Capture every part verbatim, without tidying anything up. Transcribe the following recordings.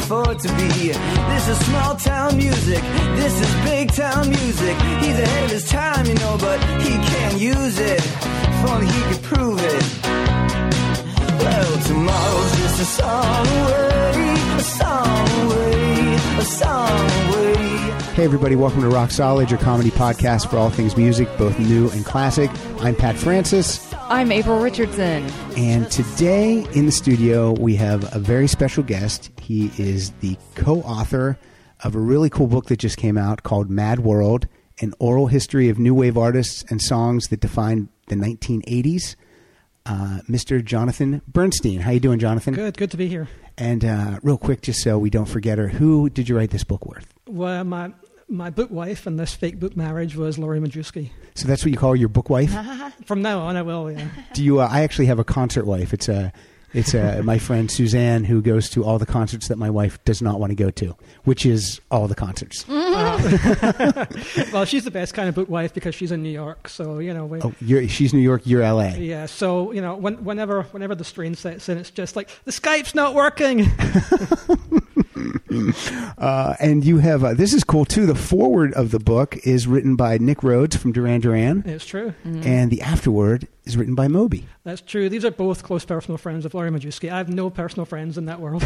afford to be. This is small town music, this is big town music. He's ahead of his time, you know, but he can't use it. If only he could prove it. Well, tomorrow's just a song away, a song away, a song away. Hey everybody, welcome to Rock Solid, your comedy podcast for all things music, both new and classic. I'm Pat Francis. I'm April Richardson. And today in the studio we have a very special guest. He is the co-author of a really cool book that just came out called Mad World, an oral history of new wave artists and songs that defined the nineteen eighties. Uh, Mister Jonathan Bernstein. How you doing, Jonathan? Good, good to be here. And uh, real quick, just so we don't forget her, who did you write this book with? Well, my my book wife in this fake book marriage was Laurie Majewski. So that's what you call your book wife? From now on, I will, yeah. Do you? Uh, I actually have a concert wife. It's a, it's a, my friend Suzanne, who goes to all the concerts that my wife does not want to go to, which is all the concerts. Uh, well, she's the best kind of book wife because she's in New York, so you know. We, oh, you're, she's New York, you're L A. Yeah, so you know, when, whenever whenever the strain sets in, it's just like the Skype's not working. uh, and you have uh, this is cool too. The foreword of the book is written by Nick Rhodes from Duran Duran. It's true. Mm-hmm. And the afterword is written by Moby. That's true. These are both close personal friends of Laurie Majewski. I have no personal friends in that world.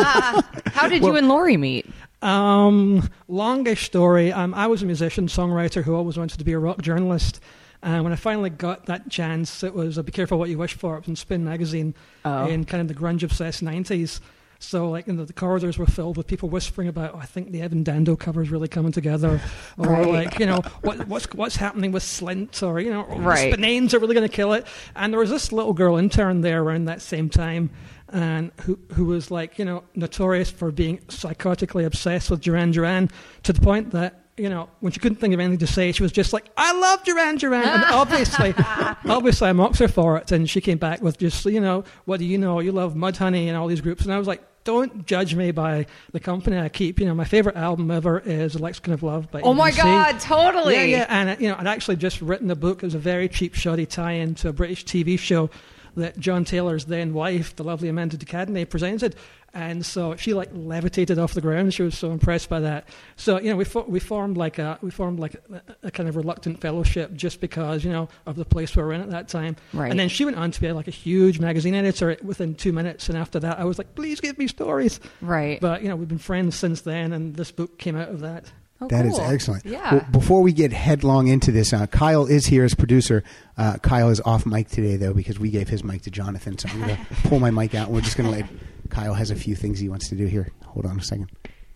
How did well, you and Laurie meet? Um, longish story. Um, I was a musician, songwriter who always wanted to be a rock journalist. And when I finally got that chance, it was uh, Be Careful What You Wish For. It was in Spin magazine oh. in kind of the grunge-obsessed nineties. So, like, you know, the corridors were filled with people whispering about, oh, I think the Evan Dando cover is really coming together. Or, right. like, you know, what, what's what's happening with Slint? Or, you know, right. the Spinanes are really going to kill it. And there was this little girl intern there around that same time and who who was, like, you know, notorious for being psychotically obsessed with Duran Duran to the point that, you know, when she couldn't think of anything to say, she was just like, I love Duran Duran. And obviously, obviously I mocked her for it. And she came back with just, you know, what do you know? You love Mudhoney and all these groups. And I was like, don't judge me by the company I keep. You know, my favorite album ever is A Lexicon of Love by Oh my E B C. God, totally. Yeah, yeah. And, you know, I'd actually just written a book. It was a very cheap, shoddy tie-in to a British T V show that John Taylor's then wife, the lovely Amanda de Cadenet, presented. And so she like levitated off the ground. She was so impressed by that. So, you know, we fo- we formed like a we formed like a, a kind of reluctant fellowship just because, you know, of the place we were in at that time. Right. And then she went on to be like a huge magazine editor within two minutes. And after that, I was like, please give me stories. Right. But, you know, we've been friends since then, and this book came out of that. Oh, that cool. is excellent. Yeah. Well, before we get headlong into this, uh, Kyle is here as producer. Uh, Kyle is off mic today, though, because we gave his mic to Jonathan. So I'm going to pull my mic out, and we're just going to let Kyle has a few things he wants to do here. Hold on a second.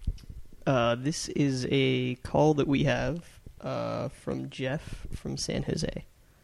Uh, this is a call that we have uh, from Jeff from San Jose.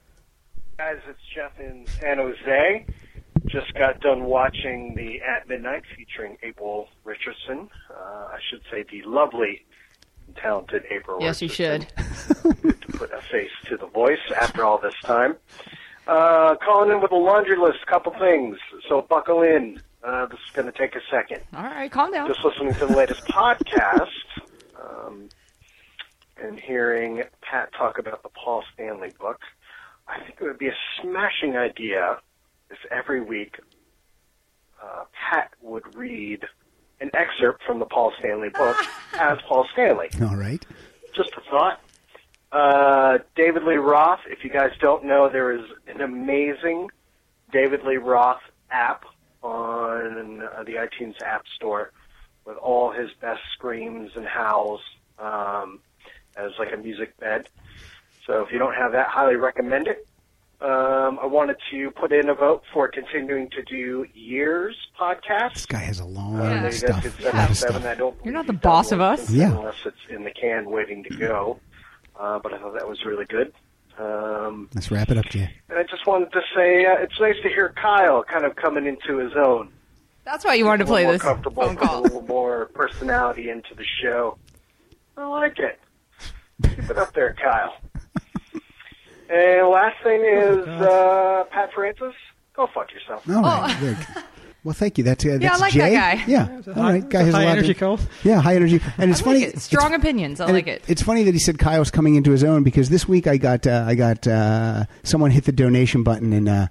Guys, it's Jeff in San Jose. Just got done watching the At Midnight featuring April Richardson. Uh, I should say the lovely and talented April yes, Richardson. Yes, you should. Good to put a face to the voice after all this time. Uh, calling in with a laundry list, couple things, so buckle in. Uh, this is going to take a second. All right, calm down. Just listening to the latest podcast um, and hearing Pat talk about the Paul Stanley book, I think it would be a smashing idea if every week uh, Pat would read an excerpt from the Paul Stanley book as Paul Stanley. All right. Just a thought. Uh, David Lee Roth, if you guys don't know, there is an amazing David Lee Roth app on uh, the iTunes App Store with all his best screams and howls um, as like a music bed. So if you don't have that, highly recommend it. Um, I wanted to put in a vote for continuing to do Years podcast. This guy has a long uh, yeah. stuff. Did A lot of seven, stuff. I don't You're not believe the you've boss done of one us. since, Yeah. Unless it's in the can waiting to go. Uh, but I thought that was really good. Um, Let's wrap it up, Jay. and I just wanted to say uh, it's nice to hear Kyle kind of coming into his own. That's why you wanted to play more this comfortable, phone put call. a little more personality into the show. I like it. Keep it up there, Kyle. And last thing is uh, Pat Francis. Go fuck yourself. All right. Good. Well, thank you. That's, uh, that's Yeah, I like Jay. that guy. Yeah. It's a All high, right. Guy it's has a a high lot energy to, call. Yeah, high energy. And it's I funny. like it. Strong opinions. I and like it. It's funny that he said Kyle's coming into his own because this week I got uh, I got uh, someone hit the donation button and uh,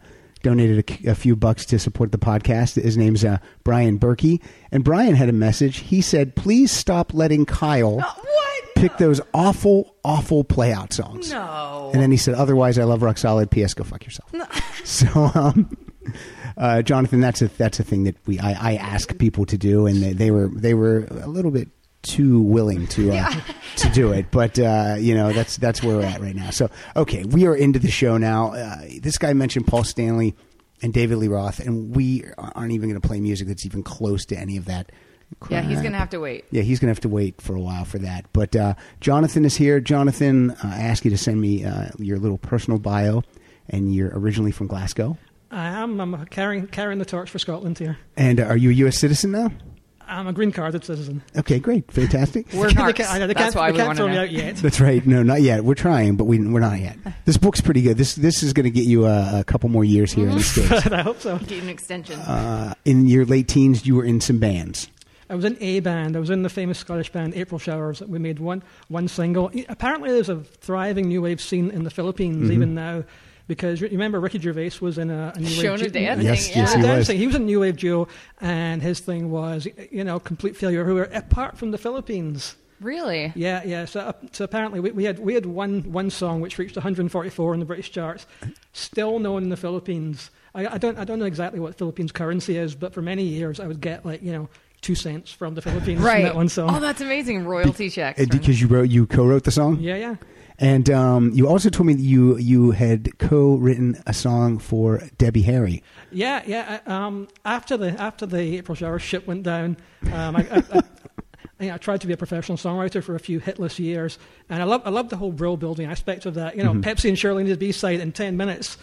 donated a, a few bucks to support the podcast. His name's uh, Brian Berkey. And Brian had a message. He said, please stop letting Kyle Uh, what? pick those awful, awful play-out songs. No. And then he said, otherwise, I love rock solid. P S. Go fuck yourself. No. So, um, uh, Jonathan, that's a that's a thing that we I, I ask people to do, and they, they were they were a little bit too willing to uh, Yeah. to do it. But uh, you know, that's that's where we're at right now. So, okay, we are into the show now. Uh, this guy mentioned Paul Stanley and David Lee Roth, and we aren't even going to play music that's even close to any of that. Yeah, he's crap. going to have to wait. Yeah, he's going to have to wait for a while for that. But uh, Jonathan is here. Jonathan, uh, I ask you to send me uh, your little personal bio, and you're originally from Glasgow. I am. I'm carrying carrying the torch for Scotland here. And uh, are you a U S citizen now? I'm a green carded citizen. Okay, great. Fantastic. We're They narcs. can't- I know, they That's can't, why they we can't want throw to me know. out yet. That's right. No, not yet. We're trying, but we, we're not yet. This book's pretty good. This this is going to get you a, a couple more years here in the States. I hope so. Get an extension. Uh, in your late teens, you were in some bands. I was in a band. I was in the famous Scottish band April Showers. We made one one single. Apparently, there's a thriving new wave scene in the Philippines Mm-hmm. even now, because you remember Ricky Gervais was in a, a new Shona wave duo. dancing. Yes, yeah. yes, He he was was. dancing. He was a new wave duo, and his thing was, you know, complete failure everywhere apart from the Philippines. Really? Yeah, yeah. So, uh, so apparently we, we had we had one one song which reached one hundred forty-four in the British charts, still known in the Philippines. I, I don't I don't know exactly what Philippines currency is, but for many years I would get like you know two cents from the Philippines from Right. that one song. Oh, that's amazing. Royalty checks. Uh, from- Because you wrote, you co-wrote the song. Yeah, yeah. And um, you also told me that you you had co-written a song for Debbie Harry. Yeah, yeah. I- Um, after the after the April Shower ship went down, um, I, I, I, I, I tried to be a professional songwriter for a few hitless years, and I love I love the whole brill building aspect of that. You know, Mm-hmm. Pepsi and Shirley needed a B-side in ten minutes,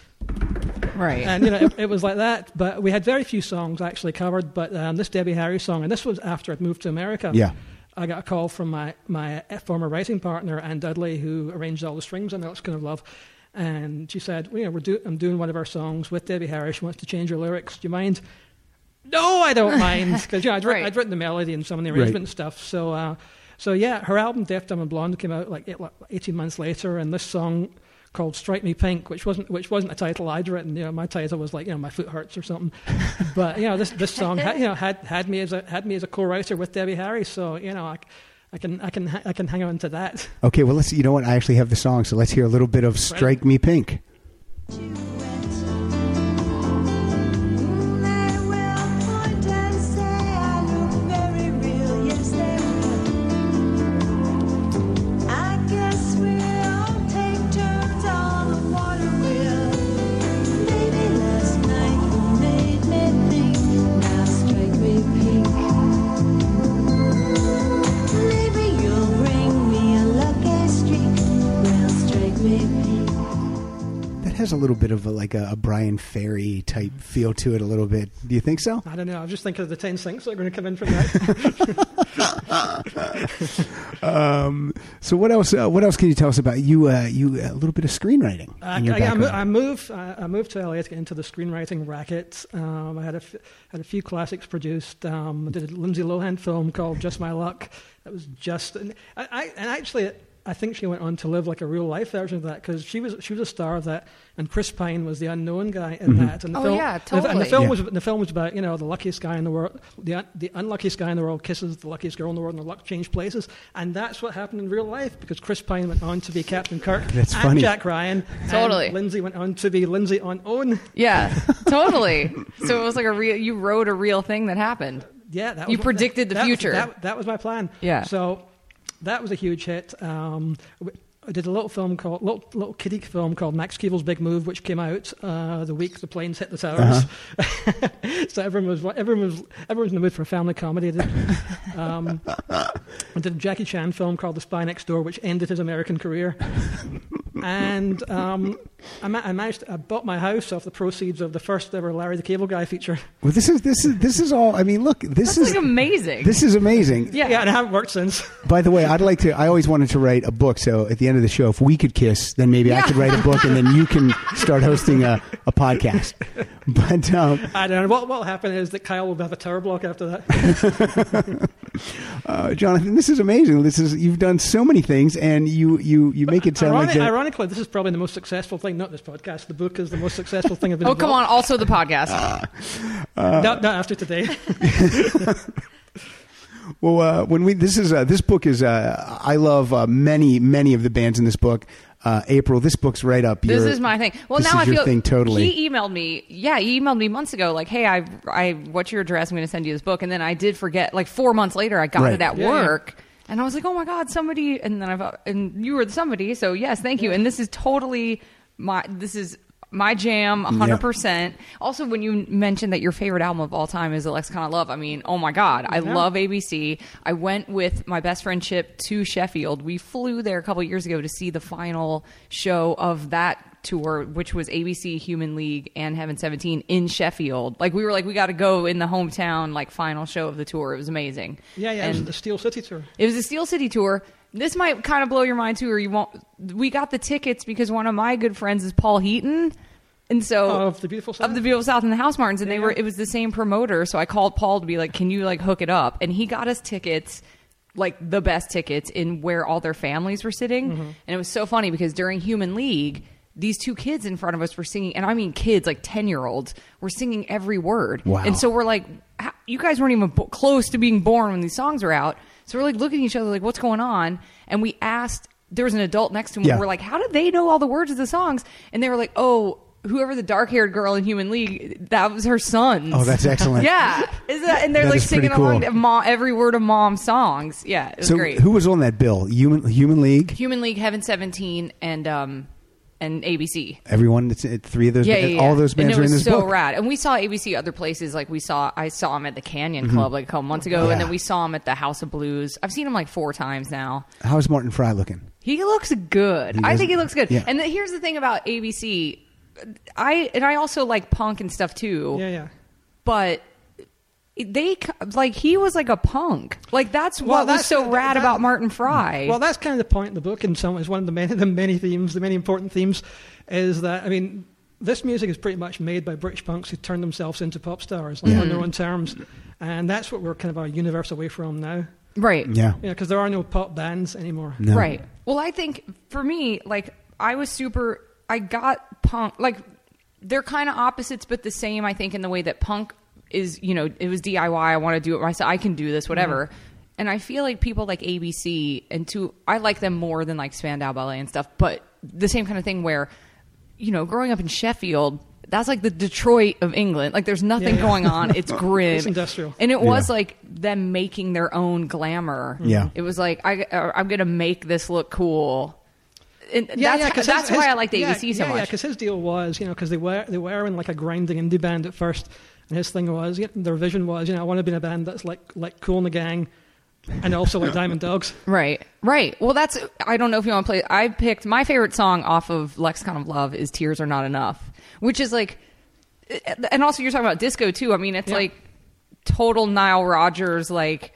Right. and you know it, it was like that. But we had very few songs actually covered. But um, this Debbie Harry song, and this was after I'd moved to America. Yeah. I got a call from my, my former writing partner, Anne Dudley, who arranged all the strings on That's Kind of Love. And she said, well, you know, we're do- I'm doing one of our songs with Debbie Harry. She wants to change her lyrics. Do you mind? No, I don't mind. Because you know, I'd, writ- Right. I'd written the melody and some of the Right. arrangement and stuff. So, uh, so yeah, her album, Deaf, Dumb and Blonde, came out like eight, like eighteen months later. And this song called Strike Me Pink, which wasn't which wasn't a title I'd written. You know, my title was like, you know, My Foot Hurts or something. But, you know, this this song had, you know, had, had me as a had me as a co-writer with Debbie Harry. So, you know, I, I can I can I can hang on to that. Okay, well, let's. You know what? I actually have the song, so let's hear a little bit of "Strike Me Pink." That has a little bit of a, like a, a Brian Ferry type feel to it, a little bit. Do you think so? I don't know. I was just thinking of the ten sinks that are going to come in from that. Um, so what else? Uh, what else can you tell us about you? Uh, you a little bit of screenwriting. I, in your I, I, mo- background. I moved. I, I moved to L A to get into the screenwriting racket. Um, I had a f- had a few classics produced. Um, I did a Lindsay Lohan film called Just My Luck. That was just. And I, I and actually. I think she went on to live like a real life version of that because she was she was a star of that, and Chris Pine was the unknown guy in Mm-hmm. that. And the Oh, film, yeah, and the- And the totally. film Yeah. was the film was about you know the luckiest guy in the world, the un- the unluckiest guy in the world kisses the luckiest girl in the world, and their luck changed places. And that's what happened in real life because Chris Pine went on to be Captain Kirk That's and funny. Jack Ryan. Totally. And Lindsay went on to be Lindsay on Own. Yeah, totally. So it was like a real. You wrote a real thing that happened. Yeah, that You was, predicted the that- that was- future. That, that was my plan. Yeah. So that was a huge hit. Um, w- I did a little film called little, little kiddie film called Max Keeble's Big Move, which came out uh, the week the planes hit the towers. Uh-huh. So everyone was everyone was everyone was in the mood for a family comedy. I did, um, I did a Jackie Chan film called The Spy Next Door, which ended his American career. And um, I, ma- I managed. I bought my house off the proceeds of the first ever Larry the Cable Guy feature. Well, this is this is this is all. I mean, look, this That's is like amazing. this is amazing. yeah. Yeah, and I haven't worked since. By the way, I'd like to. I always wanted to write a book. So at the end of the show, if we could kiss, then maybe I Yeah. could write a book, and then you can start hosting a, a podcast. But um, I don't know. What will happen is that Kyle will have a tower block after that. Uh, Jonathan, this is amazing. This is you've done so many things, and you you, you make it sound Ironic, like that. Ironically, this is probably the most successful thing. Not this podcast. The book is the most successful thing I've been. Oh, come on. Also the podcast. on. Not, not after today. Well, uh, when we this is uh, this book is uh, I love uh, many many of the bands in this book. Uh, April, this book's right up. This your, is my thing. Well, this now is I your feel thing totally. He emailed me. Yeah, he emailed me months ago. Like, hey, I, I, what's your address? I'm going to send you this book. And then I did forget. Like four months later, I got Right. it at Yeah, work, and I was like, oh my god, somebody. And then I've and you were the somebody. So yes, thank you. And this is totally my. This is. My jam, one hundred percent. Also, when you mentioned that your favorite album of all time is A Lexicon of Love, I mean, oh my God, I Yeah. love A B C. I went with my best friend Chip to Sheffield. We flew there a couple years ago to see the final show of that tour, which was A B C, Human League, and Heaven seventeen in Sheffield. Like, we were like, we got to go in the hometown, like, final show of the tour. It was amazing. Yeah, yeah. It And was the Steel City tour. it was a Steel City tour. This might kind of blow your mind too, or you won't. We got the tickets because one of my good friends is Paul Heaton, and so Of the Beautiful South? of the Beautiful South and the House Martins, and they Yeah. were. It was the same promoter, so I called Paul to be like, "Can you like hook it up?" And he got us tickets, like the best tickets, in where all their families were sitting, Mm-hmm. and it was so funny because during Human League, these two kids in front of us were singing, and I mean kids, like ten year olds, were singing every word. Wow. And so we're like, "How- you guys weren't even bo- close to being born when these songs were out. So we're like looking at each other like, what's going on? And we asked, there was an adult next to him. Yeah. We're like, how did they know all the words of the songs? And they were like, oh, whoever the dark haired girl in Human League, that was her son. Oh, that's excellent. Yeah. Is that, and they're That like is pretty singing along cool. to mom, every word of Mom's songs. Yeah, it was So great. who was on that bill? Human Human League. Human League, Heaven seventeen, and um, and A B C. Everyone, that's it, three of those. Yeah, ba- yeah, yeah. all those bands and are it in was this so book. rad. And we saw A B C other places. Like we saw, I saw him at the Canyon Club like a couple months ago, Yeah. and then we saw him at the House of Blues. I've seen him like four times now. How's Martin Fry looking? He looks good. He I does- think he looks good. yeah. And the, here's the thing about A B C. I and I also like punk and stuff too. Yeah, yeah. But they like he was like a punk. Like that's Well, what was that's- so that- rad that- about Martin Fry. Well, that's kind of the point of the book in some ways. One of the many, the many themes, the many important themes, is that, I mean, this music is pretty much made by British punks who turned themselves into pop stars like, Yeah. on their own terms. And that's what we're kind of our universe away from now. right. Yeah. Yeah, because there are no pop bands anymore. No. Right. Well, I think for me, like, I was super. I got punk. Like, they're kind of opposites, but the same. I think in the way that punk is, you know, it was D I Y. I want to do it myself. I can do this, whatever. Mm-hmm. And I feel like people like A B C and to I like them more than like Spandau Ballet and stuff. But the same kind of thing where, you know, growing up in Sheffield. That's like the Detroit of England. Like, there's nothing Yeah, yeah. going on. It's grim. It's industrial. And it was Yeah. like them making their own glamour. Yeah. It was like, I, uh, I'm going to make this look cool. And Yeah, that's yeah, 'cause that's his- why his- I liked yeah, A B C so yeah, Yeah, much. because his deal was, you know, because they were they were in like a grinding indie band at first, and his thing was, you know, their vision was, you know, I want to be in a band that's like like Cool and the Gang, and also like Diamond Dogs. Right, right. Well, that's, I don't know if you want to play. I picked, my favorite song off of Lexicon of Love is Tears Are Not Enough, which is like, and also you're talking about disco too. I mean, it's Yeah. like total Nile Rodgers, like,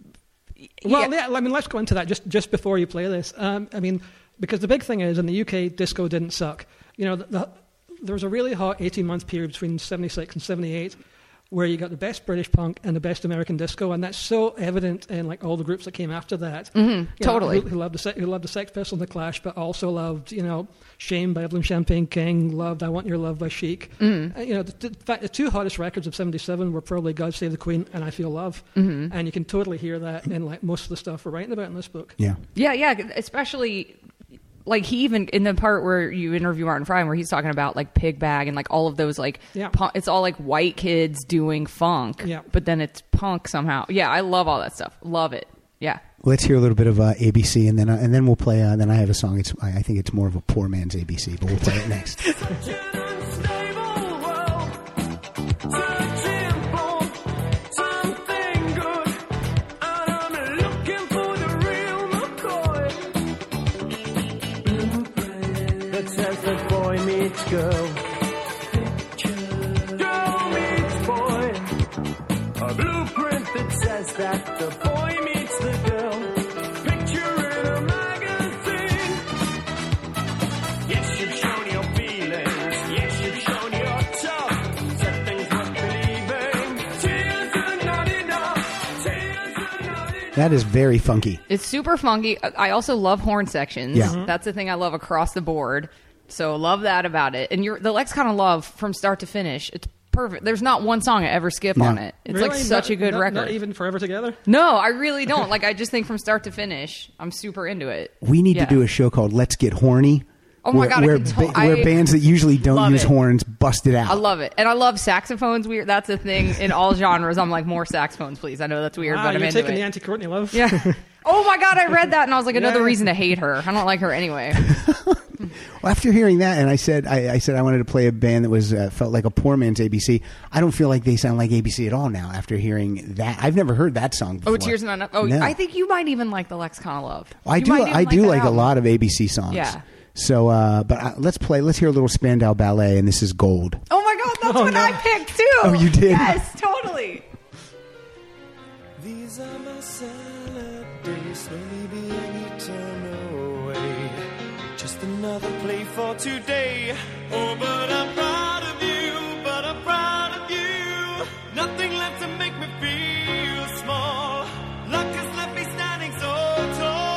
Well, yeah. I mean, let's go into that just just before you play this. Um, I mean, because the big thing is in the U K, disco didn't suck. You know, the, the, there was a really hot eighteen month period between seventy-six and seventy-eight where you got the best British punk and the best American disco, and that's so evident in like all the groups that came after that. Mhm, You know, totally. who, who loved the Se- who loved the Sex Pistols and the Clash, but also loved, you know, Shame by Evelyn Champagne King, loved I Want Your Love by Chic. Mm-hmm. Uh, you know, the, the, in fact, the two hottest records of seventy-seven were probably God Save the Queen and I Feel Love, Mm-hmm. and you can totally hear that in like most of the stuff we're writing about in this book. Yeah. Yeah, yeah, especially like he even in the part where you interview Martin Fry, where he's talking about like Pig Bag and like all of those like Yeah. punk, it's all like white kids doing funk, Yeah. but then it's punk somehow. Yeah, I love all that stuff. Love it. Yeah. Let's hear a little bit of uh, A B C, and then uh, and then we'll play. Uh, then I have a song. It's I, I think it's more of a poor man's A B C, but we'll play it next. Boy meets girl. Girl meets boy. A blueprint that says that the boy meets the girl. Picture in a magazine. Yes, you've shown your feelings. Yes, you've shown your tough. Said things worth believing. Tears are not enough. Tears are not That is very funky. It's super funky. I also love horn sections. Yeah. Mhm. That's the thing I love across the board. So love that about it. And you're, the Lexicon of Love from start to finish, it's perfect. There's not one song I ever skip No. on it. It's like Really? such Not- a good not- record. Not even Forever Together? No, I really don't. Like, I just think from start to finish, I'm super into it. We need Yeah. to do a show called Let's Get Horny. Oh my where, God, I where, can to- ba- where I bands that usually don't love use it. horns bust it out. I love it. And I love saxophones. Weird. That's a thing in all genres. I'm like, more saxophones, please. I know that's weird, Ah, but I'm you're into taking it. the anti-Courtney Love. Yeah. Oh my God, I read that and I was like, another Yeah. reason to hate her. I don't like her anyway. Well, after hearing that, and I said, I, I said I wanted to play a band that was uh, felt like a poor man's A B C. I don't feel like they sound like A B C at all now. After hearing that, I've never heard that song before. Oh, Tears Not Enough. Oh, No. I think you might even like the Lexicon of Love. I You do. might even I do that like a album. lot of A B C songs. Yeah. So, uh, but uh, let's play. Let's hear a little Spandau Ballet, and this is Gold. Oh my God, that's Oh, what no. I picked too. Oh, you did? Yes, totally. These are my salad days, slowly being eaten away. Just another play for today. Oh, but I'm proud of you, but I'm proud of you. Nothing left to make me feel small. Luck has left me standing so tall.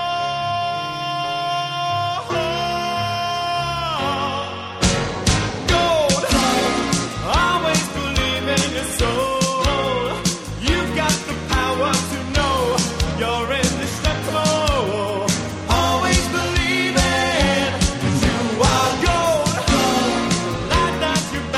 Gold, always believe in your soul. You've got the power to know you're indestructible. Always believe it, 'cause you are gold. Like that you're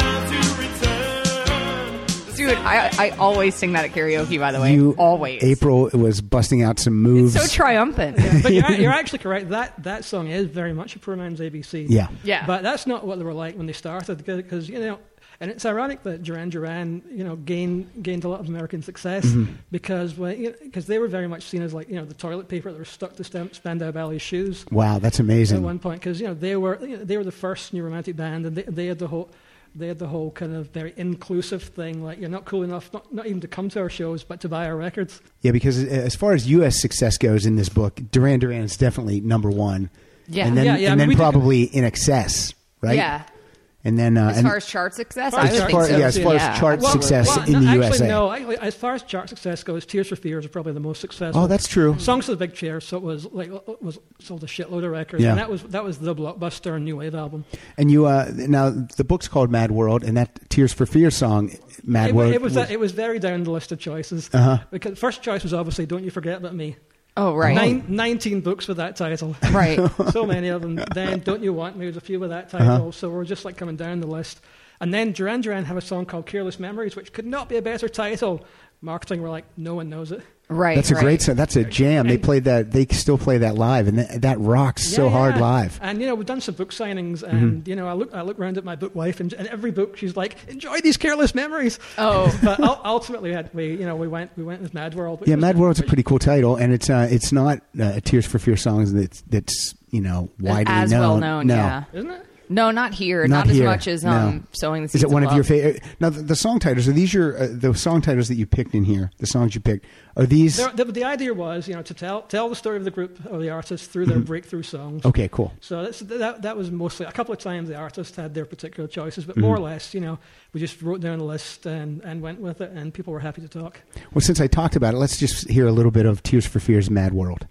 bound to return. Dude, I, I always sing that at karaoke, by the way. You always. April was busting out some moves. So triumphant. But you're, you're actually correct. That that song is very much a poor man's A B C. Yeah. Yeah. But that's not what they were like when they started, because, you know, and it's ironic that Duran Duran, you know, gained gained a lot of American success Mm-hmm. because when, you know, because they were very much seen as, like, you know, the toilet paper that were stuck to Stam- Spandau Ballet's shoes Wow, that's at amazing. one point, because, you know, they were you know, they were the first new romantic band, and they, they had the whole they had the whole kind of very inclusive thing, like, you're not cool enough not, not even to come to our shows, but to buy our records. Yeah, because as far as U S success goes in this book, Duran Duran is definitely number one. Yeah. and then Yeah, yeah, I and mean, then we did- probably In Excess, right? Yeah. and then uh, As and far as chart success, As I would as think far, so. yeah, as far Yeah. as chart Well, success well, in no, the actually, U S A. no. Actually, as far as chart success goes, Tears for Fears are probably the most successful. Oh, that's true. Songs for the Big Chair, so it was like was sold a shitload of records, Yeah. and that was that was the blockbuster new wave album. And you uh, now the book's called Mad World, and that Tears for Fears song, Mad It, World, it was it was very down the list of choices. Uh-huh. Because first choice was obviously "Don't You Forget About Me." Oh, right. Nine, Nineteen books with that title. Right. So many of them. Then "Don't You Want Me" was a few with that title. Uh-huh. So we're just like coming down the list. And then Duran Duran have a song called "Careless Memories," which could not be a better title. Marketing were like, no one knows it. Right. that's a right. great song. That's a jam. They played that. They still play that live, and that, that rocks so Yeah, hard yeah. live. And, you know, we've done some book signings, Mm-hmm. and, you know, I look I look around at my book wife, and, and every book she's like, enjoy these careless memories. Oh. But ul- ultimately, we, had, we, you know, we went we went with Mad World. which Yeah, was- Mad World's a which- pretty cool title, and it's uh, it's not uh, a Tears for Fears song that's that's you know widely As known. well known, no. yeah. Isn't it? No, not here. Not Not, here, as much as no. um, Sowing the Seeds Is it one of Love. your favorite? Now, the, the song titles are these your uh, the song titles that you picked in here? The songs you picked are these? There, the, the idea was, you know, to tell tell the story of the group or the artist through their breakthrough songs. Okay, cool. So that's, that that was mostly a couple of times the artist had their particular choices, but more or less, you know, we just wrote down a list and, and went with it, and people were happy to talk. Well, since I talked about it, let's just hear a little bit of Tears for Fears' Mad World.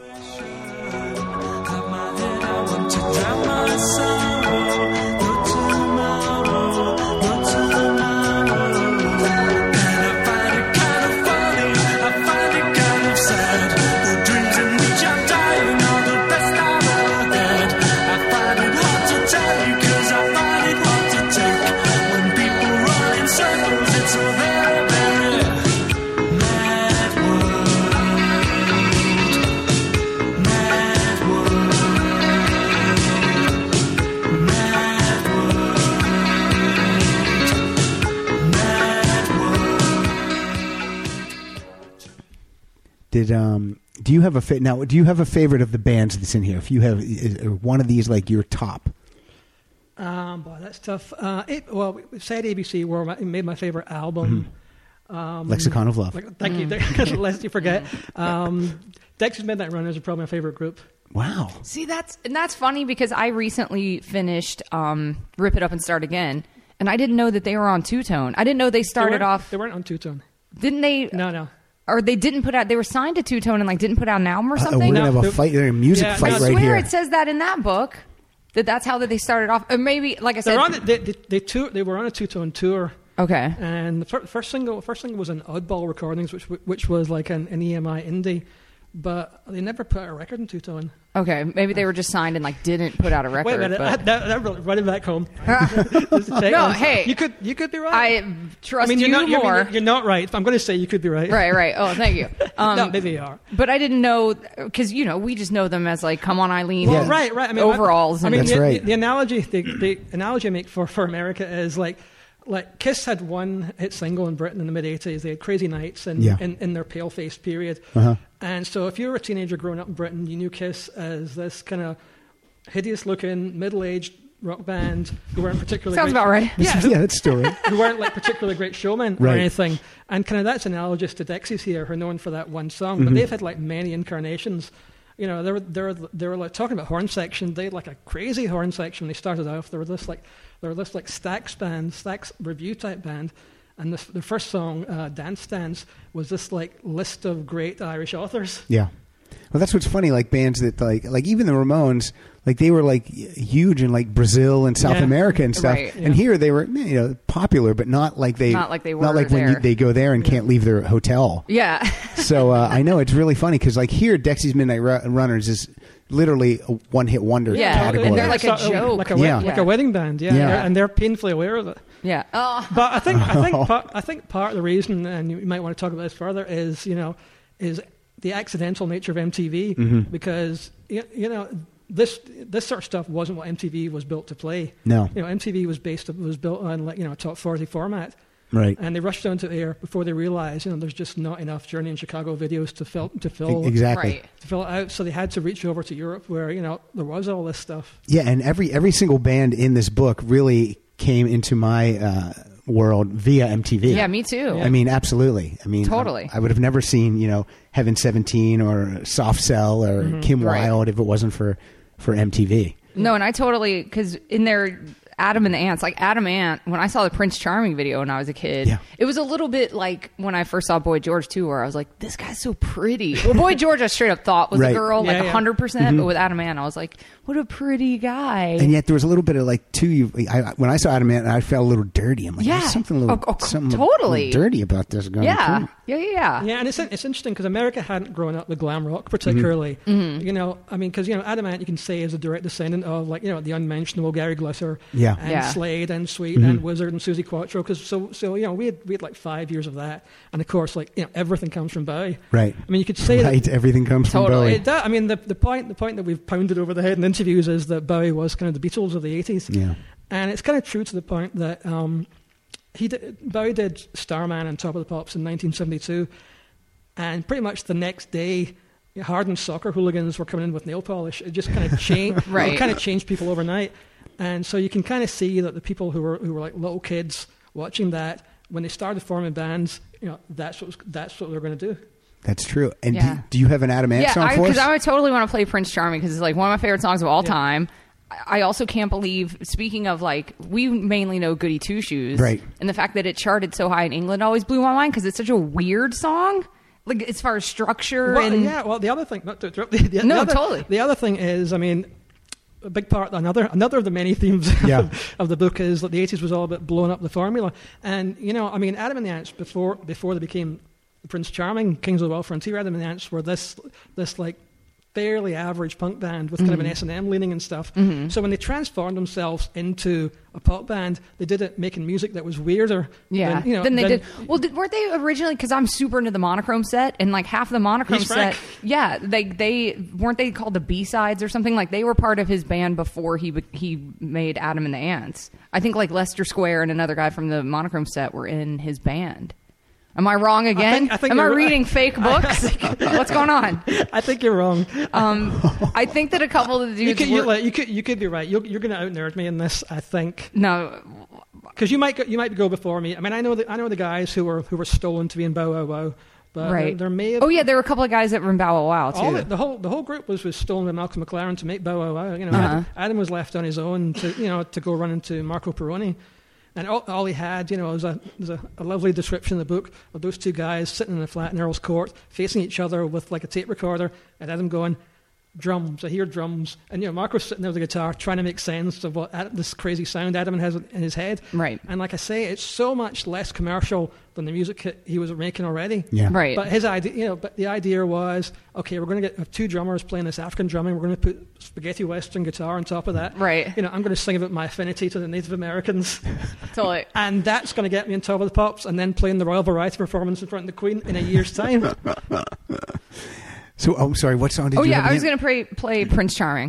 It's a very, very mad world. Mad Did um do you have a fa- now? Do you have a favorite of the bands that's in here? If you have is, are one of these like your top. Um, boy, that's tough. Uh, it, well, we said A B C were my, made my favorite album. Um, Lexicon of Love. Like, thank you, lest you forget. Um, Dexys Midnight Runners are probably my favorite group. Wow. See, that's and that's funny because I recently finished um, Rip It Up and Start Again, and I didn't know that they were on Two Tone. I didn't know they They started weren't- off. They weren't on Two Tone. Didn't they? No, no. or they didn't put out. They were signed to Two Tone and like didn't put out an album or Uh, something. we're gonna No, have a the- fight, a music Yeah, fight I no, right swear here. it says that in that book. That that's how that they started off. Or maybe, like I said, They're on, they, they, they, tour, they were on a two-tone tour. okay. And the fir- first single, first single was an Oddball Recordings, which which was like an, an E M I indie, but they never put out a record in two tone. Okay, maybe they were just signed and like didn't put out a record. Wait a minute, but that, that really running back home. Just to check No, on- hey. you could you could be right. I trust I mean, you're you not you're, more. you're, you're not right. I'm going to say you could be right. Right, right. Oh, thank you. Um, no, maybe you are. But I didn't know because you know we just know them as like "Come on, Eileen." Yeah. Well, right, right. I mean, overalls. I and mean, That's the, right. the, the analogy, the, the analogy I make for, for America is like, like Kiss had one hit single in Britain in the mid eighties. They had Crazy Nights in, Yeah. in, in their pale faced period. Uh-huh. And so, if you were a teenager growing up in Britain, you knew Kiss as this kind of hideous looking, middle aged rock band who weren't particularly Sounds great, about right. Yeah, who, yeah, that's still right. who weren't like particularly great showmen or Right. anything. And kind of that's analogous to Dexys here, who are known for that one song, Mm-hmm. but they've had like many incarnations. You know, they were they were they were like talking about horn section. They had like a crazy horn section. When they started off, they were this like they were this like Stax band, Stax review type band. And this, the first song, uh, Dance Dance, was this like list of great Irish authors. Yeah. Well, that's what's funny. Like bands that like, like even the Ramones, like they were like huge in like Brazil and South Yeah. America and stuff. Right. And Yeah. here they were, you know, popular, but not like they, Not like they not were like when you, there. they go there and can't leave their hotel. Yeah. So uh, I know it's really funny because like here, Dexy's Midnight Ru- Runners is literally a one-hit wonder Yeah, category. and they're like a So, joke. like a, Yeah. like Yeah. a wedding band, yeah, Yeah. And, they're, and they're painfully aware of it. Yeah. Oh. But I think I think part, I think part of the reason, and you might want to talk about this further, is you know, is the accidental nature of M T V Mm-hmm. because you, you know this this sort of stuff wasn't what M T V was built to play. No. You know, M T V was based was built on like you know a top forty format, Right. and they rushed onto air before they realized you know there's just not enough Journey in Chicago videos to fill to fill Exactly. Right. to fill it out. So they had to reach over to Europe where you know there was all this stuff. Yeah, and every every single band in this book really came into my uh, world via M T V. Yeah, me too. I mean, absolutely. I mean, Totally. I, I would have never seen, you know, Heaven seventeen or Soft Cell or Mm-hmm. Kim Right. Wilde if it wasn't for, for M T V. No, and I totally because in their Adam and the Ants, like Adam Ant, when I saw the Prince Charming video when I was a kid, Yeah. it was a little bit like when I first saw Boy George too, where I was like, this guy's so pretty. Well, Boy George, I straight up thought was Right. a girl, Yeah, like yeah. hundred percent, but with Adam Ant, I was like, what a pretty guy. And yet there was a little bit of like, too, you, I, when I saw Adam Ant, I felt a little dirty. I'm like, Yeah. there's something a little, Oh, oh, something a totally. little dirty about this guy. yeah. too. yeah, yeah, yeah, Yeah, and it's it's interesting because America hadn't grown up with glam rock particularly. Mm-hmm. You know, I mean, because you know, Adam Ant you can say is a direct descendant of like you know the unmentionable Gary Glitter, Yeah. and Yeah. Slade and Sweet and Wizard and Susie Quattro. Because so so you know we had we had like five years of that, and of course like you know everything comes from Bowie. Right. I mean, you could say Right. that. Everything comes from Totally. Bowie. It does, I mean, the the point the point that we've pounded over the head in interviews is that Bowie was kind of the Beatles of the eighties. Yeah. And it's kind of true to the point that um, he did, Bowie did Starman and Top of the Pops in nineteen seventy-two, and pretty much the next day, hardened soccer hooligans were coming in with nail polish. It just kind of changed, Right. it kind of changed people overnight. And so you can kind of see that the people who were who were like little kids watching that, when they started forming bands, you know, that's what was, that's what they were going to do. That's true. And Yeah. do, do you have an Adam Ant yeah. song for Because us? I, would totally want to play Prince Charming because it's like one of my favorite songs of all Yeah. time. I also can't believe, speaking of like, we mainly know Goody Two Shoes. Right. And the fact that it charted so high in England always blew my mind because it's such a weird song. Like, as far as structure Well, and. yeah, well, the other thing, not to interrupt, the, the, No, the other, totally. The other thing is, I mean, a big part, another another of the many themes Yeah. of, of the book is that the eighties was all about blowing up the formula. And, you know, I mean, Adam and the Ants, before before they became Prince Charming, Kings of the Wild Frontier, Adam and the Ants were this, this like, fairly average punk band with kind Mm-hmm. of an S and M leaning and stuff. So when they transformed themselves into a pop band, they did it making music that was weirder. Yeah, than, you know, then they than- did. Well, did, weren't they originally? Because I'm super into the Monochrome set, and like half the Monochrome He's set, Frank. yeah, they they weren't they called the B sides or something? Like they were part of his band before he be- he made Adam and the Ants. I think like Lester Square and another guy from the Monochrome set were in his band. Am I wrong again? think- I think Am I you're right. reading fake books? What's going on? I think you're wrong. Um, I think that a couple of the You dudes could, you, were, like, you could you could be right. You're, you're going to out nerd me in this, I think. no, Because you might go, you might go before me. I mean, I know the, I know the guys who were who were stolen to be in Bow Wow Wow, but right. there, there may have Oh yeah, there were a couple of guys that were in Bow Wow Wow too. all the, the whole the whole group was, was stolen by Malcolm McLaren to make Bow Wow Wow. You know, Uh-huh. Adam, Adam was left on his own to you know to go run into Marco Peroni, And all, all he had, you know, was a was a, a lovely description in the book of those two guys sitting in a flat in Earl's Court, facing each other with like a tape recorder, and Adam going, drums, I hear drums. And, you know, Mark was sitting there with the guitar trying to make sense of what Ad- this crazy sound Adam has in his head. Right. And like I say, it's so much less commercial than the music he was making already. Yeah. Right. But his idea, you know, but the idea was, okay, we're going to get have two drummers playing this African drumming. We're going to put spaghetti western guitar on top of that. Right. You know, I'm going to sing about my affinity to the Native Americans. Totally. And that's going to get me on Top of the Pops and then playing the Royal Variety performance in front of the Queen in a year's time. So, I'm sorry, what song did Oh you yeah, have I was again? going to play Prince Charming.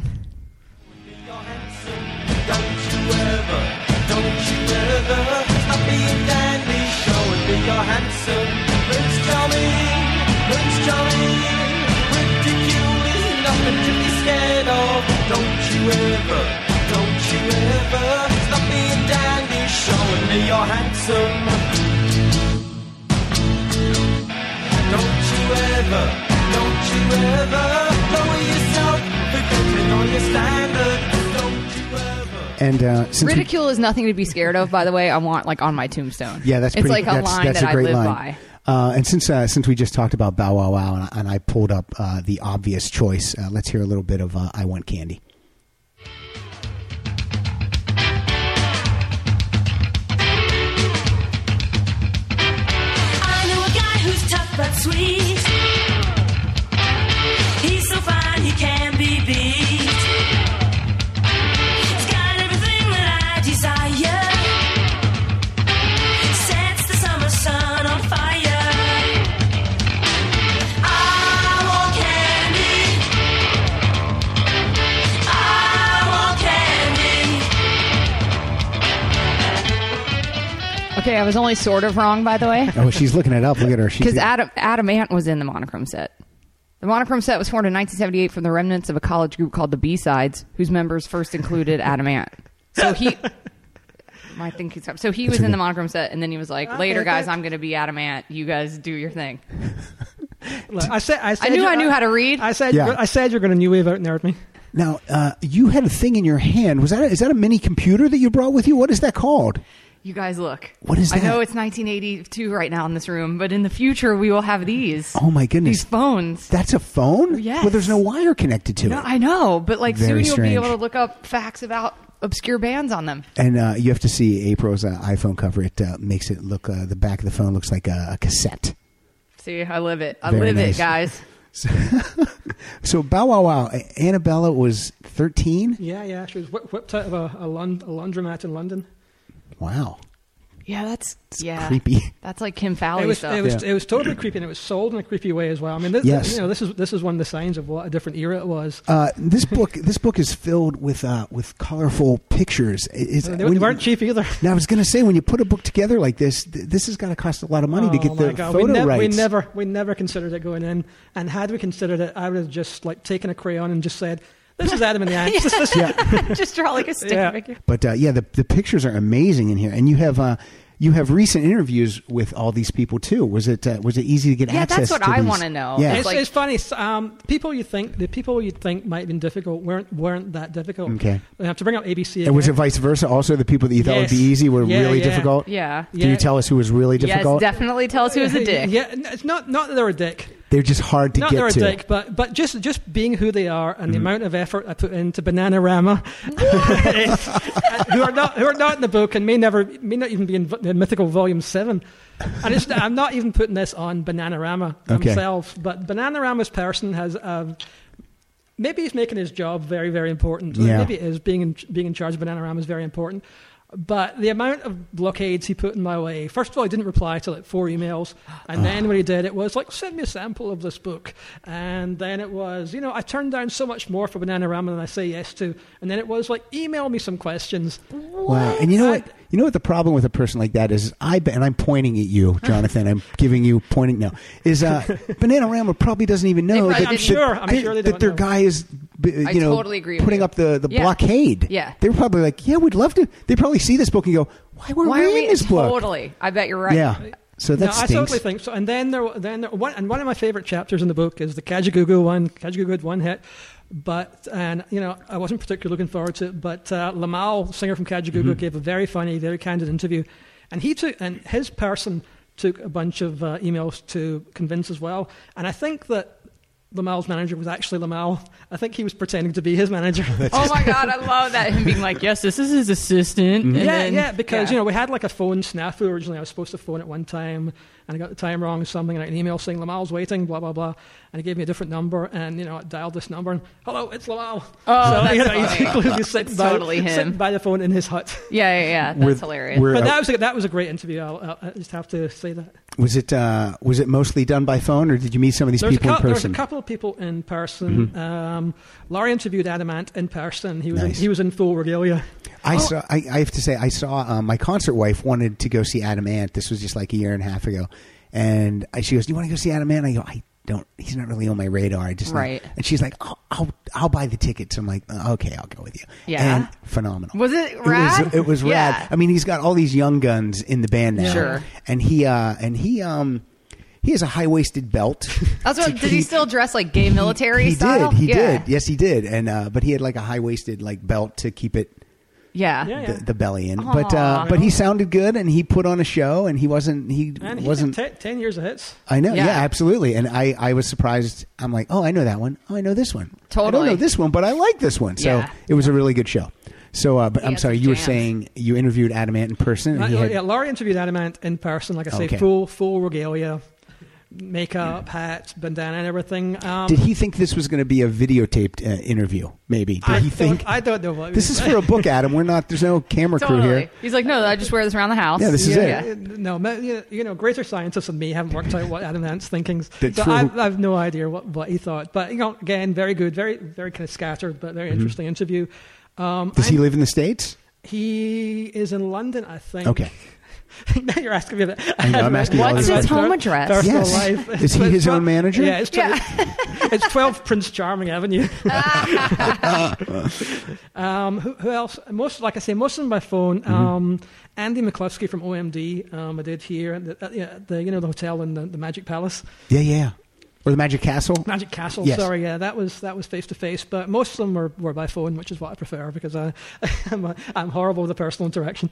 Don't you ever, don't you ever stop being dandy, show and be your handsome Prince Charming, Prince Charming. Ridicule is nothing to be scared of. Don't you ever, don't you ever stop being dandy, show and be your handsome. Don't you ever, don't you ever lower yourself, forgetting all your standards. And uh, since we- Ridicule is nothing to be scared of, by the way. I want like on my tombstone. Yeah, that's it's pretty, like a that's, line that's that a great I live line. by. Uh, and since uh, since we just talked about Bow Wow Wow, and I, and I pulled up uh, the obvious choice, uh, let's hear a little bit of uh, "I Want Candy." I know a guy who's tough but sweet. He's so fine he can be beat. He's got everything that I desire. Sets the summer sun on fire. I want candy. I want candy. Okay, I was only sort of wrong, by the way. Oh, she's looking it up. Look at her. She's Because Adam, Adam Ant was in the Monochrome set. The Monochrome set was formed in nineteen seventy-eight from the remnants of a college group called the B-Sides, whose members first included Adam Ant. So he... I think he's... So he was in the Monochrome set, and then he was like, Okay, later, guys, okay. I'm going to be Adam Ant. You guys do your thing. Look, I said, I, said I knew you- I knew how to read. I said, Yeah. you're, I said you're going to new wave out nerd me. Now, uh, you had a thing in your hand. Was that a, is that a mini computer that you brought with you? What is that called? You guys look. What is I that? know it's nineteen eighty-two right now in this room, but in the future we will have these. Oh my goodness, These phones. That's a phone? Yes. Well, there's no wire connected to No, it. I know, but like Very soon you'll strange. be able to look up facts about obscure bands on them. And uh, you have to see April's uh, iPhone cover. It uh, makes it look. Uh, the back of the phone looks like a, a cassette. See, I live it. I Very live nice. it, guys. So Bow Wow Wow, Annabella was thirteen. Yeah, yeah. She was whi- whipped out of a, a, lund- a laundromat in London. Wow, Yeah, that's yeah creepy. That's like Kim Fowley It was, stuff. it was Yeah. it was totally creepy, and it was sold in a creepy way as well. I mean, this, Yes. you know, this is this is one of the signs of what a different era it was. Uh, this book, this book is filled with uh, with colorful pictures. It's, They, when they you- weren't cheap either. Now I was going to say, when you put a book together like this, th- this has got to cost a lot of money to Oh, get the my God. photo we, nev- rights. we never we never considered it going in, and had we considered it, I would have just like taken a crayon and just said, "This is Adam and the Ants." This is- Just draw like a stick Yeah. figure. But uh, yeah, the the pictures are amazing in here, and you have uh, you have recent interviews with all these people too. Was it uh, was it easy to get Yeah, access? that's what to I these? wanna know. Yeah, It's, like- it's funny. s- Um, people you think the people you think might have been difficult weren't weren't that difficult. Okay. I have to bring up A B C. and was it again. vice versa? Also, the people that you thought would be Yes. easy were Yeah, really yeah. difficult. Yeah. Can you tell us who was really difficult? Yes, definitely tell us who was a dick. Yeah, n- it's not not that they're a dick. They're just hard to Not get they're a to. dick, but but just just being who they are and the Mm-hmm. amount of effort I put into Bananarama, who are not who are not in the book and may never may not even be in v- Mythical Volume Seven. And it's, I'm not even putting this on Bananarama Okay. himself, but Bananarama's person has. Uh, maybe he's making his job very very important. Yeah. Maybe it is being in, being in charge of Bananarama is very important. But the amount of blockades he put in my way. First of all, he didn't reply to like four emails, and then when he did, it was like, "Send me a sample of this book." And then it was, you know, I turned down so much more for Bananarama than I say yes to. And then it was like, email me some questions. Wow. And you know what? You know what the problem with a person like that is? I bet, and I'm pointing at you, Jonathan. I'm giving you pointing now. Is uh, Bananarama probably doesn't even know They probably that, didn't. that- Sure, I'm that- sure they that don't their know. guy is, b- you I know, totally agree with putting you. up the, the Yeah. blockade. Yeah. They were probably like, yeah, we'd love to. They probably see this book and go, why were Why we are reading we this book? Totally. I bet you're right. Yeah. So that no, stinks. I totally think so. And then there, then there, one, and one of my favorite chapters in the book is the Kajagoogoo one. Kajagoogoo had one hit, but and you know I wasn't particularly looking forward to it. But uh, Lamal, singer from Kajagoogoo, Mm-hmm. gave a very funny, very candid interview, and he took and his person took a bunch of uh, emails to convince as well. And I think that Lamal's manager was actually Lamal. I think he was pretending to be his manager. Oh my god, I love that, him being like, yes, this is his assistant. And yeah, then- yeah, because yeah. you know we had like a phone snafu originally. I was supposed to phone at one time, and I got the time wrong or something, and I got an email saying Lamal's waiting, blah blah blah, and he gave me a different number, and you know I dialed this number, and hello, it's Lamal. Oh, so, that's you know, funny. he's clearly sitting It's by, totally him. sitting by the phone in his hut. yeah, yeah, yeah, that's Were- hilarious. were- But Uh, that was a, that was a great interview. I'll, I'll, I just have to say that. Was it uh, was it mostly done by phone, or did you meet some of these There's a, people cou- in there was a person? couple of people in person. Um, Laurie interviewed Adamant in person. He was Nice. in, he was in full regalia. I saw. I, I have to say, I saw. Um, my concert wife wanted to go see Adam Ant. This was just like a year and a half ago, and I, she goes, "Do you want to go see Adam Ant?" I go, "I don't. He's not really on my radar. I just Right. And she's like, "I'll, I'll, I'll buy the tickets." I'm like, "Okay, I'll go with you." Yeah. and phenomenal. Was it It rad? was, it was Yeah. rad. I mean, he's got all these young guns in the band now, Sure. and he uh, and he um. He has a high-waisted belt. That's what, did he still dress like gay military he, he style? did. He yeah. did. Yes, he did. And uh, but he had like a high-waisted like belt to keep it Yeah. Yeah, yeah. the, the belly in. But uh, Aw. but he sounded good, and he put on a show, and he wasn't he And he wasn't. had te- ten years of hits. I know, yeah. Yeah. absolutely. And I, I was surprised. I'm like, oh, I know that one. Oh, I know this one. I don't Totally. know this one, but I like this one. So Yeah. it was a really good show. So, uh, but He I'm had sorry, some you were jams. saying you interviewed Adam Ant in person. And Uh, he had, yeah, Laurie interviewed Adamant in person, like I say, Okay. full full regalia, makeup, hat, bandana, and everything. Um, Did he think this was going to be a videotaped uh, interview? Maybe. Did I he don't- think I don't know what this is for a book, Adam? We're not. There's no camera crew Totally. here. He's like, no, I just wear this around the house. Yeah, this is yeah, it. yeah, no, ma- you know, you know, greater scientists than me haven't worked out what Adam Ant's thinking. That's So true. I've, I've no idea what, what he thought. But you know, again, very good, very very kind of scattered, but very interesting interview. Um, Mm-hmm. Does he I'm- live in the States? He is in London, I think. Okay. Now you're asking me that. I know, I'm asking you all What's these his questions. home address? Personal Yes. life. Is he It's his own twelve manager? Yeah, it's, tw- it's twelve Prince Charming Avenue. um, who, who else? Most, like I say, most of them by phone. Mm-hmm. Um, Andy McCluskey from O M D. Um, I did here. The, uh, yeah, the you know the hotel in the, the Magic Palace, Yeah, yeah. Or the Magic Castle? Magic Castle. Yes. Sorry, yeah, that was that was face to face. But most of them were, were by phone, which is what I prefer because I I'm, a, I'm horrible with the personal interaction.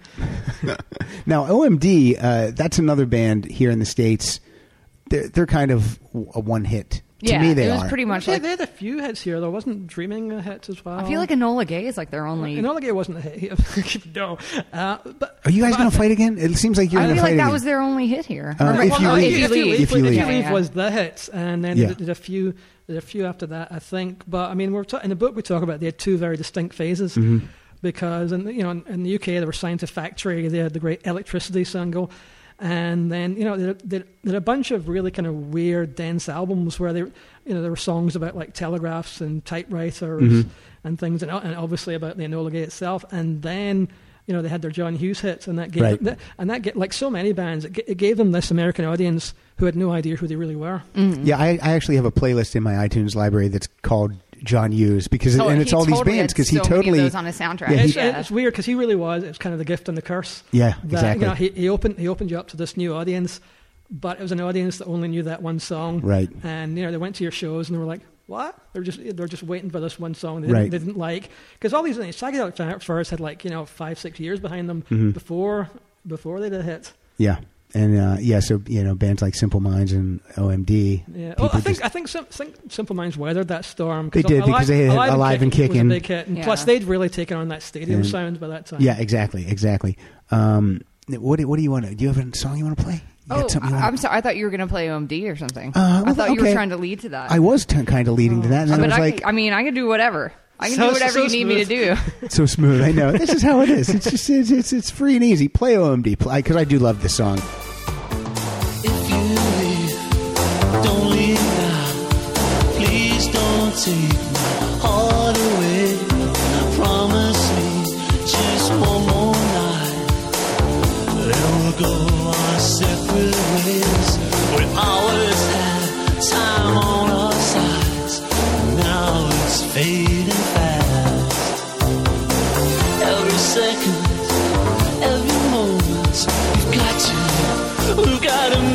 Now, O M D, uh, that's another band here in the States. They're, they're kind of a one hit. To Yeah, me, they it was are. pretty much They, like. they had a few hits here. There wasn't Dreaming a hit as well. I feel like Enola Gay is like their only. Enola Gay wasn't a hit. no, uh, but Are you guys but going to fight again? It seems like you're I going feel to fight like that again. was their only hit here. Uh, Or- If well, You no, Leave. If You Leave. If You If Leave. You Leave Yeah, was the hit, and then Yeah. did, did a few, did a few after that, I think. But I mean, we're ta- in the book we talk about they had two very distinct phases Mm-hmm. because, in, you know, in, in the U K they were signed to Factory. They had the great Electricity single, and then you know they they they had a bunch of really kind of weird, dense albums where they, you know, there were songs about like telegraphs and typewriters Mhm. and things, and, and obviously about the Enola Gay itself, and then. You know, they had their John Hughes hits, and that gave Right. that, and that get like so many bands, it, g- it gave them this American audience who had no idea who they really were. Mm-hmm. Yeah, I, I actually have a playlist in my iTunes library that's called John Hughes because So and it's he all these totally bands had because he so many of totally those on his soundtrack. Yeah, It's, he- Yeah. it's weird because he really was. It was kind of the gift and the curse. yeah That, exactly You know, he, he opened he opened you up to this new audience, but it was an audience that only knew that one song. Right. And you know, they went to your shows and they were like, "What?" They're just they're just waiting for this one song they didn't, Right. they didn't like because all these psychedelic furs had like you know five six years behind them Mhm. before before they did hit. yeah and uh, yeah so you know bands like Simple Minds and O M D. Yeah. people Oh, I think just- I think, Sim, think Simple Minds weathered that storm. They did, because they had Alive and was a Kickin'. big hit, and Yeah. plus they'd really taken on that stadium And- sound by that time. yeah exactly exactly. Um, what do- what do you want to do? You have a song you want to play? You got Oh, something you I- wanna- I'm sorry. I thought you were going to play O M D or something. Uh, I thought you were okay. trying to lead to that. I was t- kind of leading to that, and then but I I, was like, I mean, I can do whatever. I can So- do whatever so you need me to do. so smooth. I know this is how it is. It's just it's it's, it's free and easy. Play O M D because I do love this song. If you leave, don't leave now. Please don't take my heart away. Promise me just one more night. Then we'll go our separate ways. We always had time on our sides. Now it's fading fast. Every second, every moment, we've got to, we've got to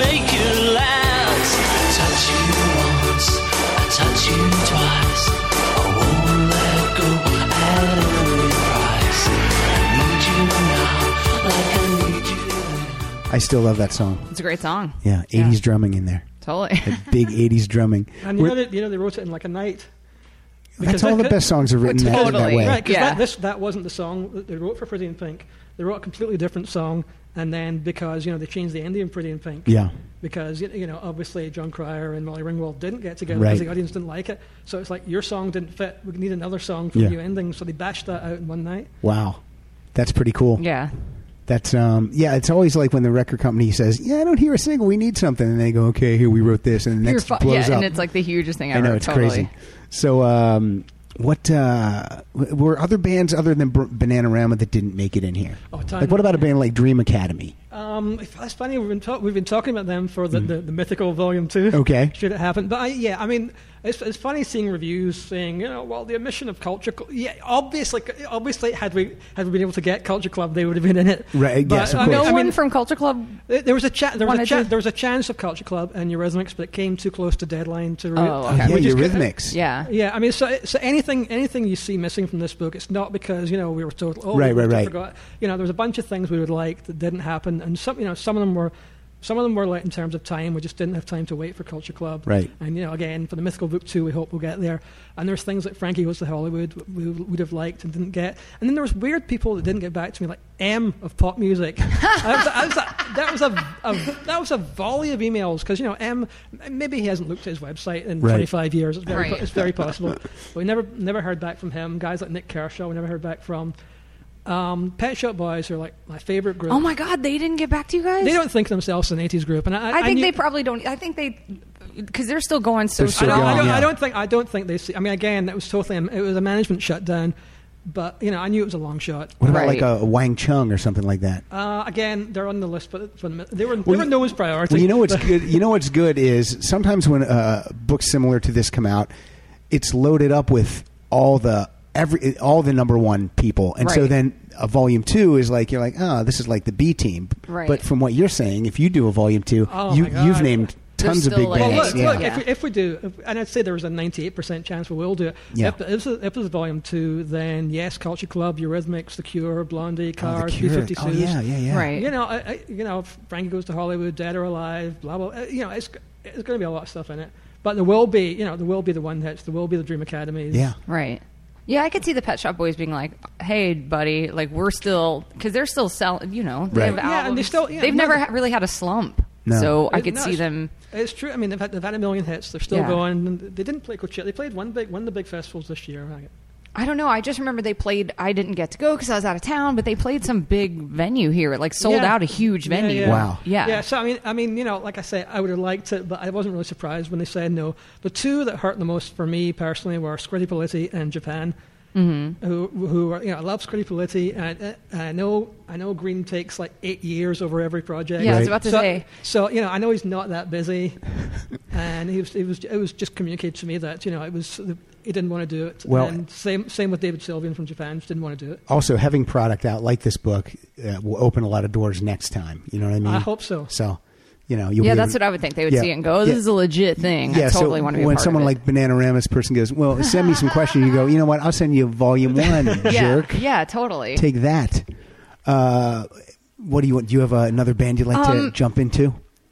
I still love that song. It's a great song. Yeah, eighties drumming in there. Totally. That big eighties drumming. And you We're- know, they, you know, they wrote it in like a night. That's all the that- best songs are written that, that Totally. way. Right, because Yeah. that, this, that wasn't the song that they wrote for Pretty in Pink. They wrote a completely different song, and then because, you know, they changed the ending of Pretty in Pink. Yeah. Because, you you know, obviously John Cryer and Molly Ringwald didn't get together Right. because the audience didn't like it. So it's like, your song didn't fit. We need another song for Yeah. the new ending. So they bashed that out in one night. Wow. That's pretty cool. Yeah. That's um yeah, it's always like when the record company says, "Yeah, I don't hear a single. We need something," and they go, "Okay, here we wrote this," and the You're next fu- blows yeah, up. and it's like the hugest thing I ever. know it's totally. crazy. So, um, what uh, w- were other bands other than Br- Bananarama that didn't make it in here? Oh, time- Like, what about a band like Dream Academy? Um, if- that's funny. We've been talk- we've been talking about them for the, the, the mythical volume two. Okay. Should it happen? But I, yeah, I mean, it's, it's funny seeing reviews saying, you know, well, the omission of Culture Club. Yeah, obviously, obviously, had we had we been able to get Culture Club, they would have been in it. Right, But, yes, of I course. mean- No I one mean, from Culture Club. there there was a cha- there was a wanted cha- to- there was a chance of Culture Club and Eurythmics, but it came too close to deadline to. Re- Oh, okay. Yeah, we just- Eurythmics. Yeah. Yeah, I mean, so so anything anything you see missing from this book, it's not because you know we were told, oh, Right, we right, right. forgot. You know, there was a bunch of things we would like that didn't happen, and some you know some of them were. Some of them were like in terms of time. We just didn't have time to wait for Culture Club. Right. And, you know, again, for the Mythical Book two, we hope we'll get there. And there's things like Frankie Goes to Hollywood we would have liked and didn't get. And then there was weird people that didn't get back to me, like M of pop music. I was, I was, that was a, a that was a volley of emails because, you know, M, maybe he hasn't looked at his website in Right. twenty-five years. It's very, Right. it's very possible. But we never never heard back from him. Guys like Nick Kershaw, we never heard back from. Um, Pet Shop Boys are like my favorite group. Oh my God, they didn't get back to you guys. They don't think themselves an eighties group, and I, I think knew- they probably don't. I think they because they're still going so They're still I strong. don't, I, going, don't, yeah. I don't think. I don't think they see. I mean, again, it was totally. It was a management shutdown, but you know, I knew it was a long shot. What about Right. like a Wang Chung or something like that? Uh, again, they're on the list, but for the, they were they Well, were you- no one's priority. Well, you know what's But- good. You know what's good is sometimes when uh, books similar to this come out, it's loaded up with all the every all the number one people, and so Right. then a volume two is like you're like, oh, this is like the B team. Right. But from what you're saying, if you do a volume two, Oh, you my God. you've named They're tons of still big like- Well, bands. look, yeah. look Yeah. if, we, if we do, if, and I'd say there was a ninety-eight percent chance we will do it. Yeah. If, it was, if it was volume two, then yes, Culture Club, Eurythmics, The Cure, Blondie, Oh, the Cars, B Cure. fifty-twos. Oh yeah, yeah, yeah. Right. You know, I, I, you know, Frankie Goes to Hollywood, Dead or Alive, blah blah. uh, You know, it's it's going to be a lot of stuff in it, but there will be, you know, there will be the one hits, there will be the Dream Academies. Yeah. Right. Yeah, I could see the Pet Shop Boys being like, "Hey, buddy, like we're still because they're still selling. You know, they Right. have Yeah, and albums. they still- yeah, they've no, never they- ha- really had a slump. No. So I It- could no, see it's- them. It's true. I mean, they've had, they've had a million hits. They're still Yeah. going. And they didn't play Coachella. They played one big one of the big festivals this year. I don't know. I just remember they played. I didn't get to go because I was out of town, but they played some big venue here. It like sold Yeah. out a huge Yeah, venue. yeah. Wow. Yeah. Yeah. So I mean, I mean, you know, like I say, I would have liked it, but I wasn't really surprised when they said no. The two that hurt the most for me personally were Scritti Politti and Japan. Mm-hmm. Who, who are, you know, I love Scritti Politti, and uh, I know, I know Green takes like eight years over every project. Yeah, I was Right. about to so, say. So you know, I know he's not that busy, and he was, it was, it was just communicated to me that you know it was he didn't want to do it. Well- and same, same with David Sylvian from Japan, just didn't want to do it. Also, having product out like this book uh, will open a lot of doors next time. You know what I mean? I hope so. So, you know, you'll Yeah, be that's able- what I would think. They would Yeah. see it and go, "This Yeah. is a legit thing. Yeah, I totally so want to be a when part someone of like it." Bananarama's person goes, well, send me some questions, you go, you know what, I'll send you volume one, yeah, jerk. yeah, totally. Take that. Uh, what do you want? Do you have uh, another band you'd like to Um, jump into?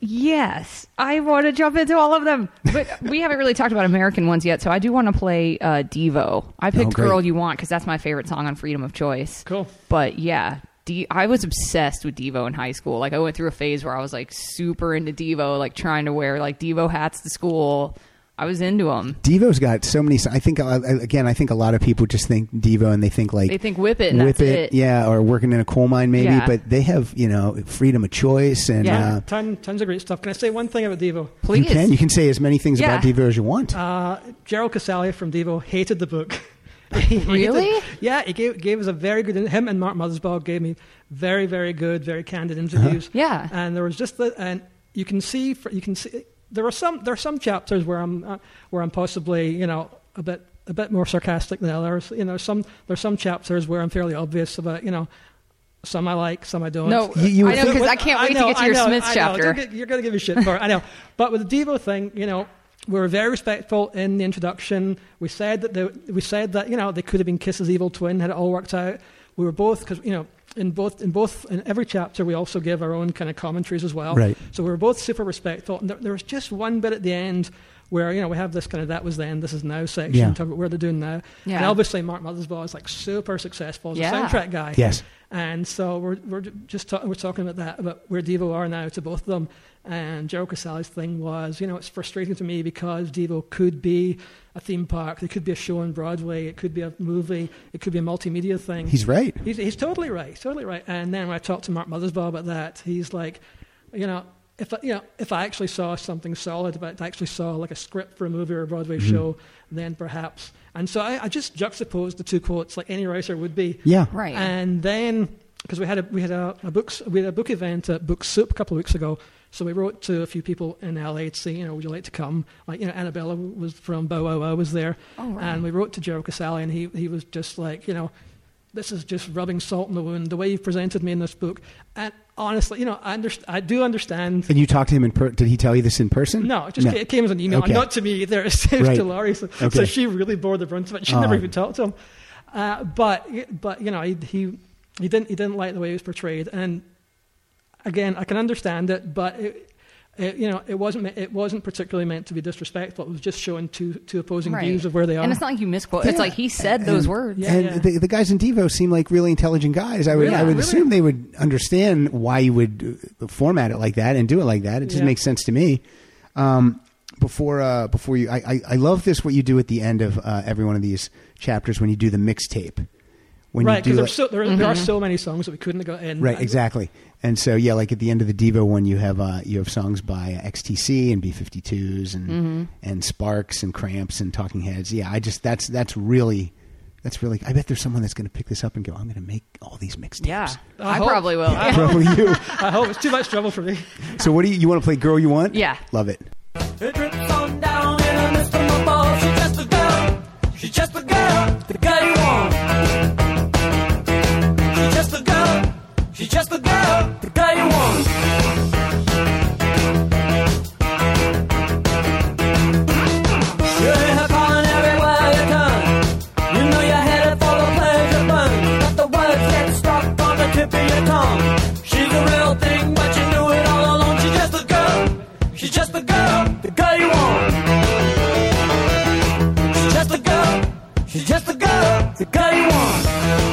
Yes, I want to jump into all of them, but we haven't really talked about American ones yet. So I do want to play uh, Devo. I picked Oh, great. "Girl You Want" because that's my favorite song on Freedom of Choice. Cool. But yeah, D- I was obsessed with Devo in high school. Like I went through a phase where I was like super into Devo, like trying to wear like Devo hats to school. I was into them. Devo's got so many. I think uh, again, I think a lot of people just think Devo and they think like They think whip it and whip that's it, it. yeah, or working in a coal mine maybe. Yeah. But they have you know freedom of choice and Yeah. uh, Ton, tons of great stuff. Can I say one thing about Devo? Please, you can you can say as many things Yeah. about Devo as you want. Uh, Gerald Casalia from Devo hated the book. He hated- Really? Yeah, he gave, gave us a very good. Him and Mark Mothersbaugh gave me very, very good, very candid interviews. Yeah. and there was just the, and you can see, for, you can see, there are some, there are some chapters where I'm, uh, where I'm possibly, you know, a bit, a bit more sarcastic than others. You know, some there's some chapters where I'm fairly obvious about, you know. Some I like, some I don't. No, You- you I would know think- because I can't wait know, to get to I your know, Smith I know. chapter. Don't get- You're going to give me shit for it. I know. But with the Devo thing, you know, we were very respectful in the introduction. We said that they, we said that you know they could have been Kiss's evil twin had it all worked out. We were both because you know in both in both in every chapter we also give our own kind of commentaries as well. Right. So we were both super respectful. And there, there was just one bit at the end where, you know, we have this kind of that was then, this is now section, Yeah. talking about where they're doing now. Yeah. And obviously Mark Mothersbaugh is like super successful as Yeah. a soundtrack guy. Yes. And so we're we're just ta- we're talking about that, about where Devo are now to both of them. And Gerald Casale's thing was, you know, it's frustrating to me because Devo could be a theme park, it could be a show on Broadway, it could be a movie, it could be a multimedia thing. He's right. He's, he's totally right, he's totally right. And then when I talked to Mark Mothersbaugh about that, he's like, you know, if I, you know, if I actually saw something solid, if I actually saw like a script for a movie or a Broadway Mm-hmm. show, then perhaps. And so I, I just juxtaposed the two quotes like any writer would be. Yeah. Right. And then because we had a we had a, a books we had a book event at Book Soup a couple of weeks ago, so we wrote to a few people in L A to say, you know, would you like to come? Like, you know, Annabella was from Bow Wow Wow was there, Oh, right. and we wrote to Gerald Casale, and he he was just like, you know, this is just rubbing salt in the wound. The way you've presented me in this book, and honestly, you know, I underst- I do understand. And you talked to him in per- did he tell you this in person? No, it just Ca- it came as an email, Okay. and not to me either. It came Right. to Laurie, so, so Okay. she really bore the brunt of it. She Oh. never even talked to him. Uh, but but you know, he, he he didn't he didn't like the way he was portrayed, and again, I can understand it, but it, it, you know, it wasn't me- it wasn't particularly meant to be disrespectful. It was just showing two two opposing Right. views of where they are. And it's not like you misquote. It's Yeah. like he said those And- words. Yeah, and yeah. The, the guys in Devo seem like really intelligent guys. I would Really? I would Really? assume they would understand why you would uh, format it like that and do it like that. It just Yeah. makes sense to me. Um, before uh, before you, I, I I love this what you do at the end of uh, every one of these chapters when you do the mixtape. When right, you do because like- there's so, there, there are so many songs that we couldn't have got in. Right, I- exactly. And so, yeah, like at the end of the Devo one, you have uh, you have songs by X T C and B fifty-twos and Mm-hmm. and Sparks and Cramps and Talking Heads. Yeah, I just that's that's really that's really. I bet there's someone that's going to pick this up and go, I'm going to make all these mixtapes. Yeah, I I, hope- probably will. I Probably you. I hope it's too much trouble for me. So, what do you you want to play? Girl, You Want? Yeah. Love it. It drips on down in a mist from the ball. She's just a girl. She's just a girl. The girl you want. She's just a girl. She's just a girl. The girl you want. You hear her calling everywhere you turn. You know you're headed for the pleasure burn. But the words get stuck on the tip of your tongue. She's a real thing, but you knew it all along. She's just a girl. She's just a girl. The girl you want. She's just a girl. She's just a girl. The girl you want.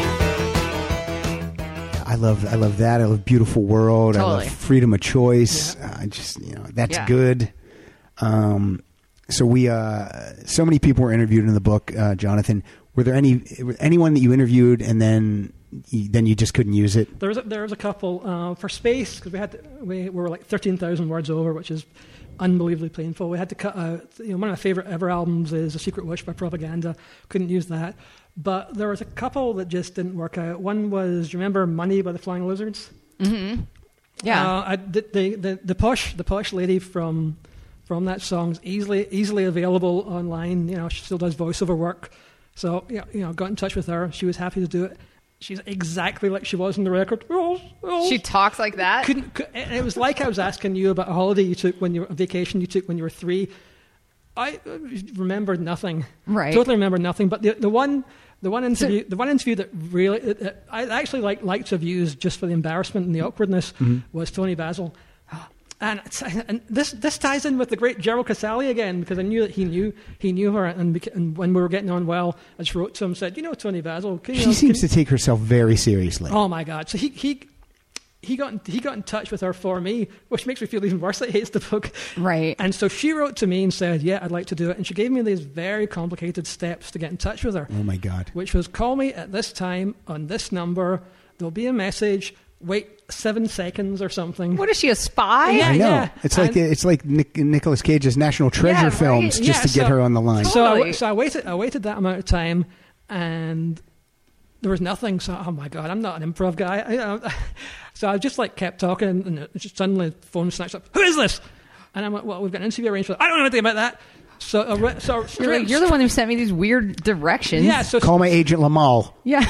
I love I love that. I love Beautiful World. I Totally. love Freedom of Choice. Uh, I just you know that's Yeah. good. Um, so we uh, so many people were interviewed in the book, uh, Jonathan. Were there any were anyone that you interviewed and then you, then you just couldn't use it? There was a, there was a couple uh, for space because we had to, we, we were like thirteen thousand words over, which is unbelievably painful. We had to cut out. You know, one of my favorite ever albums is "A Secret Wish" by Propaganda. Couldn't use that, but there was a couple that just didn't work out. One was, do you remember "Money" by the Flying Lizards? Yeah. Uh, I, the, the the the posh the posh lady from from that song's easily easily available online. You know, she still does voiceover work. So you know, you know, got in touch with her. She was happy to do it. She's exactly like she was in the record. Oh, oh. She talks like that. couldn't. Could, and it was like I was asking you about a holiday you took when you were a vacation you took when you were three. I uh, remembered nothing. Right. Totally remember nothing. But the the one. The one interview, the one interview that really it, it, I actually like like to have used just for the embarrassment and the awkwardness was Tony Basil, and, it's, and this this ties in with the great Gerald Casale again because I knew that he knew he knew her and, bec- and when we were getting on well, I just wrote to him said, you know Tony Basil, can you She know, seems can- to take herself very seriously. oh my God, so he he. He got in, he got in touch with her for me, which makes me feel even worse that he hates the book. Right. And so she wrote to me and said, "Yeah, I'd like to do it." And she gave me these very complicated steps to get in touch with her. Oh my God. Which was call me at this time on this number. There'll be a message. Wait seven seconds or something. What is she, a spy? Yeah, I know. yeah. It's like And- it's like Nic- Nicolas Cage's National Treasure Yeah, right. films just Yeah, to get so- her on the line. So I, Totally. so I waited. I waited that amount of time, and there was nothing. So oh my God, I'm not an improv guy. I, I, so I just like kept talking, and it just suddenly the phone snatched up. Who is this? And I'm like, well, we've got an interview arranged for. I don't know anything about that. So, I re- so You're, straight, like, you're the one who sent me these weird directions. yeah. So Call my agent Lamal. Yeah.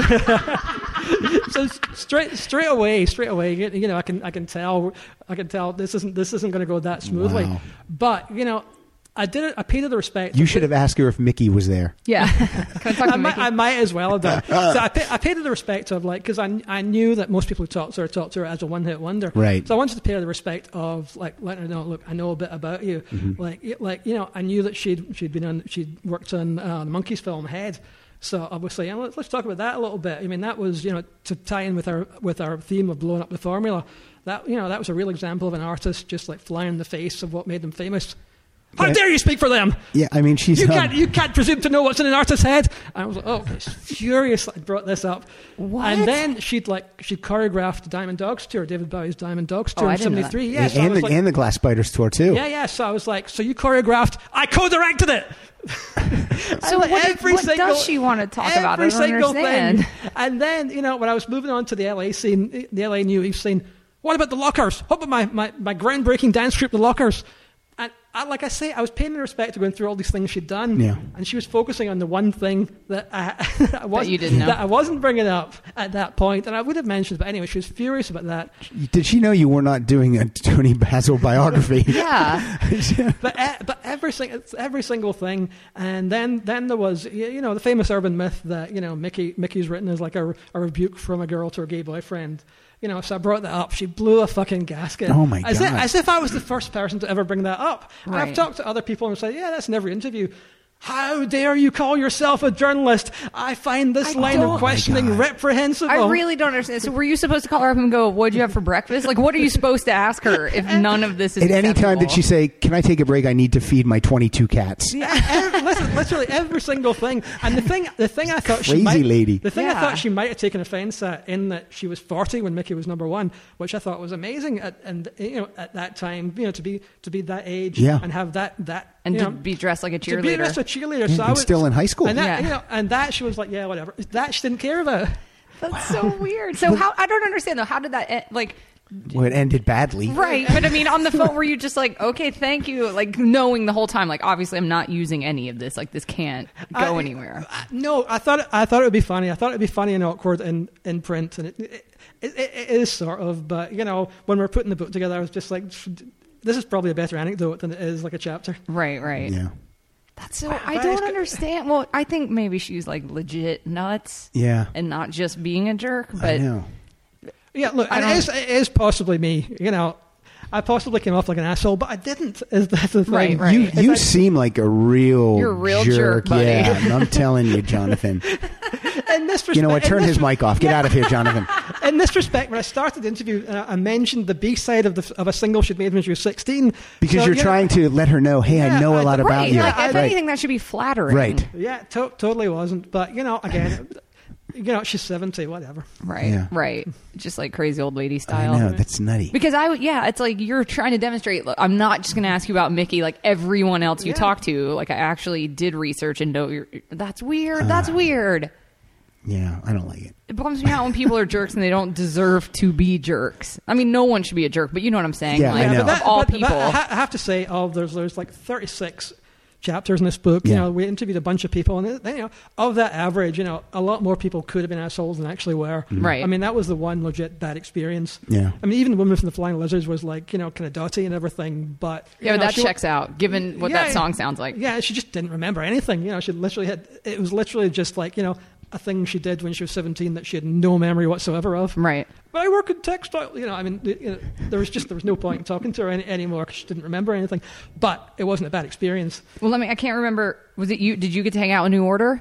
so straight straight away, straight away, you you know, I can I can tell I can tell this isn't this isn't going to go that smoothly. Wow. But you know, I did it. I paid her the respect. You should have asked her if Mickey was there. Yeah. Can I talk to I might, Mickey? I might as well have done. So I, pay, I paid her the respect of like because I I knew that most people who talked to her talked to her as a one hit wonder. Right. So I wanted to pay her the respect of like letting her know, look, I know a bit about you. Mm-hmm. Like y- like you know, I knew that she'd she'd been on she'd worked on uh, the Monkees film Head. So obviously, yeah, let's, let's talk about that a little bit. I mean, that was you know to tie in with our with our theme of blowing up the formula. That you know that was a real example of an artist just like flying in the face of what made them famous. How Yeah. dare you speak for them? Yeah, I mean, she's. You um, can't, you can't presume to know what's in an artist's head. And I was like, oh, okay, furious that I brought this up. What? And then she'd like she'd choreographed the Diamond Dogs tour, David Bowie's Diamond Dogs tour Oh, I in didn't know that. seventy-three. Yeah, and, so I was the, like, and the Glass Spiders tour, too. yeah, yeah. So I was like, so you choreographed? I co-directed it. So And what, did- every what single- does she want to talk about? I Every don't single understand. thing. And then, you know, when I was moving on to the L A scene, the L A New Eve scene, what about the Lockers? What about my, my, my groundbreaking dance troupe, the Lockers? And I, like I say, I was paying her respect to going through all these things she'd done. Yeah. And she was focusing on the one thing that I, I, wasn't, you didn't know. that I wasn't bringing up at that point. And I would have mentioned, but anyway, she was furious about that. Did she know you were not doing a Tony Basil biography? Yeah. But e- but every sing- it's every single thing, and then then there was y- you know the famous urban myth that you know Mickey Mickey's written as like a, a rebuke from a girl to her gay boyfriend. You know, so I brought that up. She blew a fucking gasket. Oh, my as God. If, as if I was the first person to ever bring that up. And I've Right. talked to other people and said, yeah, that's in every interview. How dare you call yourself a journalist? I find this I line don't- of questioning Oh, my God. reprehensible. I really don't understand. So were you supposed to call her up and go, what'd you have for breakfast? Like, what are you supposed to ask her if none of this is At any time did acceptable? she say, can I take a break? I need to feed my twenty-two cats. Yeah, every, listen, literally every single thing. And the thing, the thing I thought she Crazy might, lady. the thing I Yeah. thought she might have taken offence at, in that she was forty when Mickey was number one, which I thought was amazing. At, and you know, at that time, you know, to be to be that age Yeah. and have that that And you to know, be dressed like a to be dressed cheerleader. a cheerleader. Yeah, so I and was still in high school. and that Yeah. you know, and that she was like, yeah, whatever. That she didn't care about. That's so weird. So how, I don't understand though. How did that, end? like, Well, it ended badly. right. But I mean, on the phone, were you just like, okay, thank you. Like knowing the whole time, like, obviously I'm not using any of this. Like this can't go I- anywhere. I- no, I thought I thought it would be funny. I thought it would be funny and awkward in, in print, and it, it, it, it is sort of. But you know, when we're putting the book together, I was just like, this is probably a better anecdote than it is like a chapter. Right, right. Yeah. That's so, I But don't it's- understand. Well, I think maybe she's like legit nuts Yeah. and not just being a jerk. I But know. Yeah, look, I and it don't- is, it is possibly me. You know, I possibly came off like an asshole, but I didn't. Is that the thing? Right, right. You It's you like- seem like a real You're a real jerk, buddy. Yeah, and I'm telling you, Jonathan. In this respect, You know what? in Turn this his mic off. Get out of here, Jonathan. In this respect, when I started the interview, uh, I mentioned the B side of the of a single she'd made when she was sixteen. Because So, you're you know, trying to let her know, hey, Yeah, I know a I- lot about right, you. like, if right. anything, that should be flattering. Right. Yeah, to- totally wasn't. But you know, again, you know, she's seventy, whatever. Right, Yeah. right. Just like crazy old lady I style. know. That's nutty. Because I, would- yeah, it's like you're trying to demonstrate. Look, I'm not just going to ask you about Mickey like everyone else you Yeah. talk to. Like I actually did research and know you're. That's weird. Uh. That's weird. Yeah, I don't like it. It bums me out when people are jerks and they don't deserve to be jerks. I mean, no one should be a jerk, but you know what I'm saying. Yeah, I like, know. Of But that- all but- but people. I ha- I have to say, oh, there's there's like thirty-six chapters in this book. You Yeah. know, we interviewed a bunch of people, and you know, of that average, you know, a lot more people could have been assholes than actually were. Right. I mean, that was the one legit bad experience. Yeah. I mean, even the woman from the Flying Lizards was like, you know, kind of dotty and everything, but you yeah, but know, that she- checks out given what Yeah, that song sounds like. Yeah, she just didn't remember anything. You know, she literally had. It was literally just like you know a thing she did when she was seventeen that she had no memory whatsoever of. Right. But I work in textile. You know, I mean, you know, there was just there was no point in talking to her any, anymore because she didn't remember anything. But it wasn't a bad experience. Well, let me. I can't remember. Was it you? Did you get to hang out in New Order?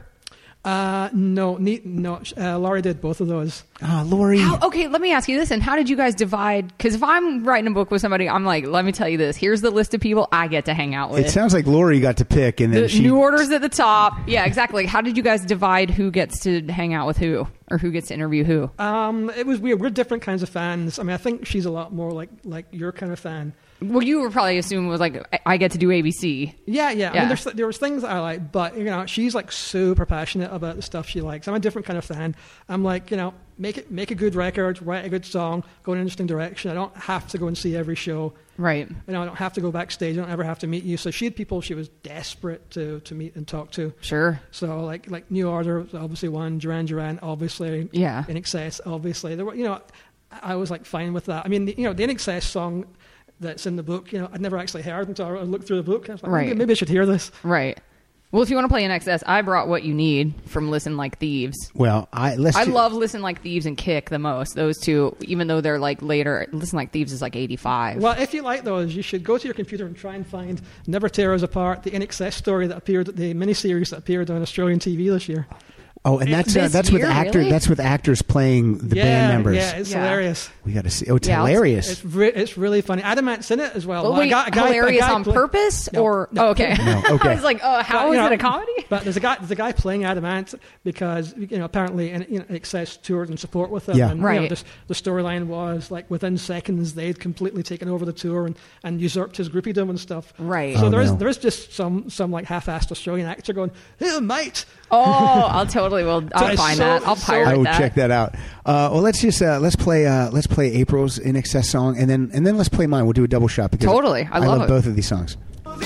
Uh, no, ne- no. Uh, Laurie did both of those. Oh, Lori. How, okay, let me ask you this. And how did you guys divide? Because if I'm writing a book with somebody, I'm like, let me tell you this. Here's the list of people I get to hang out with. It sounds like Lori got to pick, and then the she. New Order's at the top. Yeah, exactly. How did you guys divide who gets to hang out with who, or who gets to interview who? Um, it was weird. We're different kinds of fans. I mean, I think she's a lot more like like your kind of fan. Well, you were probably assuming it was like I- I get to do A B C. Yeah, yeah. I Yeah. mean, there's, there was things that I like, but you know, she's like super passionate about the stuff she likes. I'm a different kind of fan. I'm like, you know, make it, make a good record, write a good song, go in an interesting direction. I don't have to go and see every show. Right. You know, I don't have to go backstage. I don't ever have to meet you. So she had people she was desperate to, to meet and talk to. Sure. So like like New Order was obviously one, Duran Duran obviously, Yeah. In Excess obviously. There were, you know, I was like fine with that. I mean, the, you know, the In Excess song that's in the book. You know, I'd never actually heard until I looked through the book. I was like, Right. maybe, maybe I should hear this. Right. Well, if you want to play N X S, I brought What You Need from Listen Like Thieves. Well, I let's I ju- love Listen Like Thieves and Kick the most. Those two, even though they're like later. Listen Like Thieves is like eighty-five. Well, if you like those, you should go to your computer and try and find Never Tear Us Apart, the N X S story that appeared, the miniseries that appeared on Australian T V this year. Oh, and that's uh, This that's with year, actor. really? That's with actors playing the yeah, band members. Yeah, it's Yeah. hilarious. We got to see. Oh, it's Yeah, let's- hilarious. It's re- it's really funny. Adamant's in it as well. Well, Well, wait, a guy- a guy- a hilarious guy on play- purpose? No, or no. oh, okay. No, okay. I was like, oh, how But, is you it know, a comedy? But there's a guy, there's a guy playing Adamant because you know apparently in, you know, Excess toured in support with him. Yeah. and, you know, Right. this, the storyline was like within seconds they'd completely taken over the tour and, and usurped his groupiedom and stuff. Right. So Oh, there is no. there is just some some like half-assed Australian actor going, "Hey, mate." Oh, I'll totally will. I'll it's find so- that. I'll so- pirate I will that. check that out. Uh, well, let's just uh, let's play uh, let's play April's In Excess song, and then and then let's play mine. We'll do a double shot because Totally. I love it. both of these songs. Don't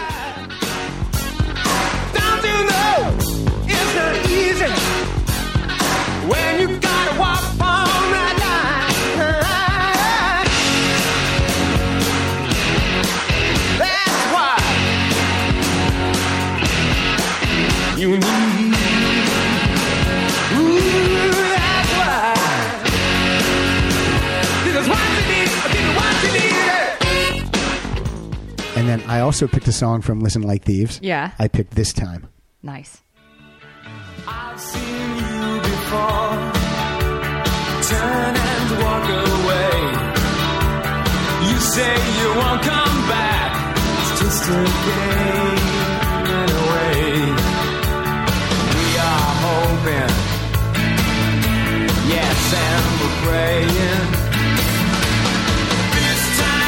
you know it's not easy when you gotta walk on that line? That's why you need. Ooh, that's why. This is what you need. This is what you need. And then I also picked a song from Listen Like Thieves. Yeah. I picked This Time. Nice. I've seen you before. Turn and walk away. You say you won't come back. It's just a game in a way. We are hoping, yes, and we're praying. This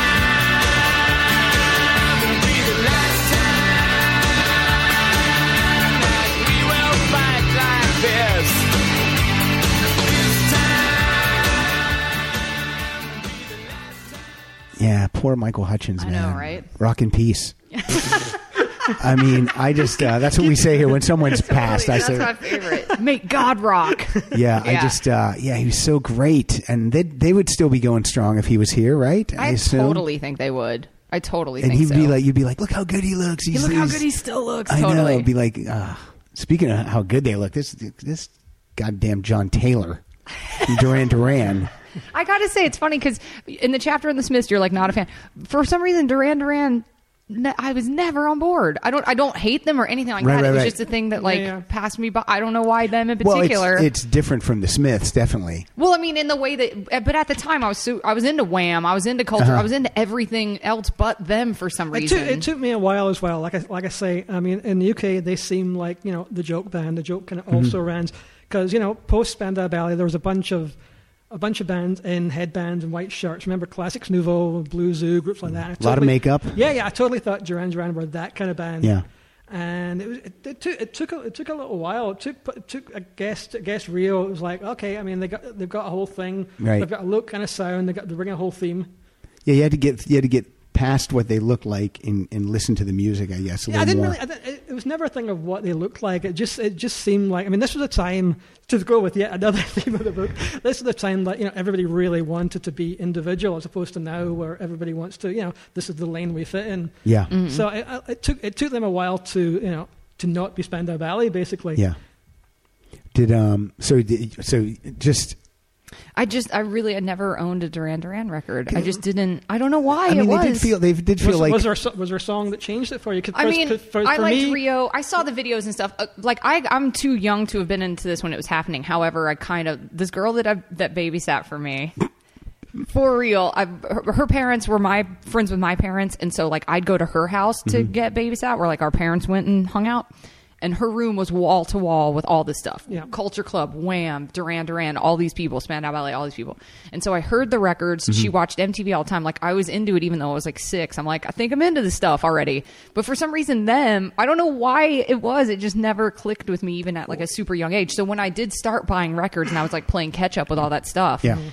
time will be the last time that we will fight like this. This time. Yeah, poor Michael Hutchins, I man. know, right? Rock in peace. I mean, I just uh, that's what we say here when someone's passed. I That's say, my favorite. Make God rock. yeah, I Yeah. just uh, yeah, he was so great, and they they would still be going strong if he was here, right? I assume. totally think they would. I totally And think he'd so. be like, you'd be like, look how good he looks. He's, Hey, look how he's- good he still looks. I totally. know. It'd be like, uh, speaking of how good they look, this this goddamn John Taylor, from Duran Duran. I gotta say, it's funny because in the chapter in the Smiths, you're like not a fan. For some reason, Duran Duran, ne- I was never on board. I don't, I don't hate them or anything like Right, that. right, it was right. just a thing that like Yeah, yeah. passed me by. I don't know why them in Well, particular. it's, it's different from the Smiths, definitely. Well, I mean, in the way that, but at the time, I was so, I was into Wham, I was into culture, Uh-huh. I was into everything else but them for some It reason. took, it took me a while as well. Like I, like I say, I mean, in the U K, they seem like, you know, the joke band. The joke kind of also ran. Because, you know, post Spandau Ballet, there was a bunch of a bunch of bands in headbands and white shirts. Remember Classics Nouveau, Blue Zoo, groups like that. I A lot of totally- makeup. Yeah, yeah. I totally thought Duran Duran were that kind of band. Yeah. And it was it, it took it took a, it took a little while. It took it took I guess I guess Rio. It was like, okay, I mean they got they've got a whole thing. Right. They've got a look and a sound. They got they bring a whole theme. Yeah, you had to get you had to get past what they look like and, and listen to the music, I guess. A Yeah, I little didn't more. really. I didn't, it, it was never a thing of what they looked like. It just it just seemed like. I mean, this was a time to go with yet another theme of the book. This was the time that you know everybody really wanted to be individual, as opposed to now where everybody wants to. You know, this is the lane we fit in. Yeah. Mm-hmm. So it, it took it took them a while to you know to not be Spandau Ballet, basically. Yeah. Did um so did, so just I just, I really, I never owned a Duran Duran record. I just didn't. I don't know why. I mean it they was. did feel they did feel Was, like was there a, so- was there a song that changed it for you? 'Cause I for- mean, for, for, I for liked me, Rio. I saw the videos and stuff. Uh, like I, I'm too young to have been into this when it was happening. However, I kind of this girl that I, that babysat for me, for real. I, her, her parents were my friends with my parents, and so like I'd go to her house to Mm-hmm. get babysat, where like our parents went and hung out. And her room was wall to wall with all this stuff. Yeah. Culture Club, Wham, Duran Duran, all these people, Spandau Ballet, all these people. And so I heard the records. She watched M T V all the time. Like I was into it even though I was like six. I'm like, I think I'm into this stuff already. But for some reason them, I don't know why it was. It just never clicked with me even at like a super young age. So when I did start buying records and I was like playing catch up with all that stuff. Yeah.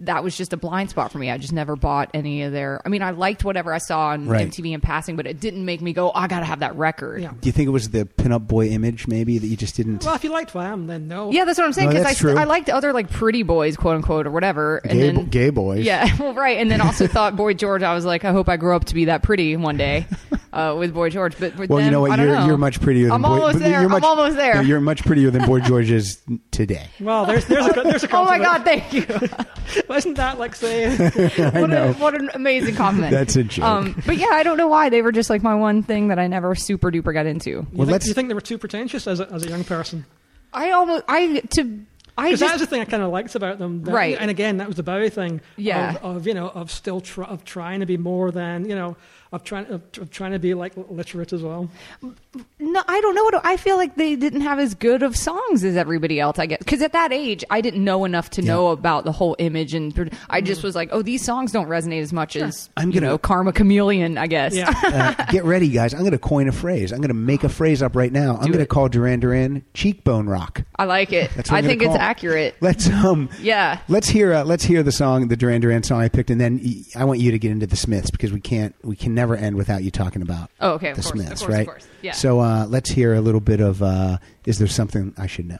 that was just a blind spot for me. I just never bought any of their. I mean, I liked whatever I saw on Right. M T V in passing, but it didn't make me go, oh, I gotta have that record. Yeah. Do you think it was the pinup boy image maybe that you just didn't? Well, if you liked Wham, then no. Yeah, that's what I'm saying. No, Because that's I, true. I liked other like pretty boys, quote unquote, or whatever. And Gay, then, bo- gay boys. Yeah, well, right. And then also thought Boy George. I was like, I hope I grow up to be that pretty one day uh, with Boy George. But with Well, them, you know what? I don't You're know. you're much prettier than I'm Boy. almost but there. You're much, I'm almost there. no, you're much prettier than Boy George is today. Well, there's there's a there's a Oh my compliment. God! Thank you. Wasn't that like saying? what, know. A, what an amazing compliment. That's a joke. Um, but yeah, I don't know why they were just like my one thing that I never super duper got into. You, Well, think, let's- you think they were too pretentious as a, as a young person? I almost I to I Because just that was the thing I kind of liked about them, that- Right. And again, that was the Bowie thing, Yeah. Of, of you know, of still tr- of trying to be more than you know, of trying of, of trying to be like literate as well. No, I don't know. What I feel like they didn't have as good of songs as everybody else. I guess because at that age, I didn't know enough to know about the whole image, and pro- I just was like, "Oh, these songs don't resonate as much as I'm you gonna- know, Karma Chameleon." I guess. Yeah. Uh, get ready, guys. I'm going to coin a phrase. I'm going to make a phrase up right now. I'm going to it. call Duran Duran cheekbone rock. I like it. That's what I I'm gonna think it's call it. accurate. Let's um. Yeah. Let's hear uh, let's hear the song, the Duran Duran song I picked, and then y- I want you to get into the Smiths because we can't we can never end without you talking about Oh, okay. Of the course, of Smiths, course, of right? course. Yeah. So uh, let's hear a little bit of uh, "Is There Something I Should Know."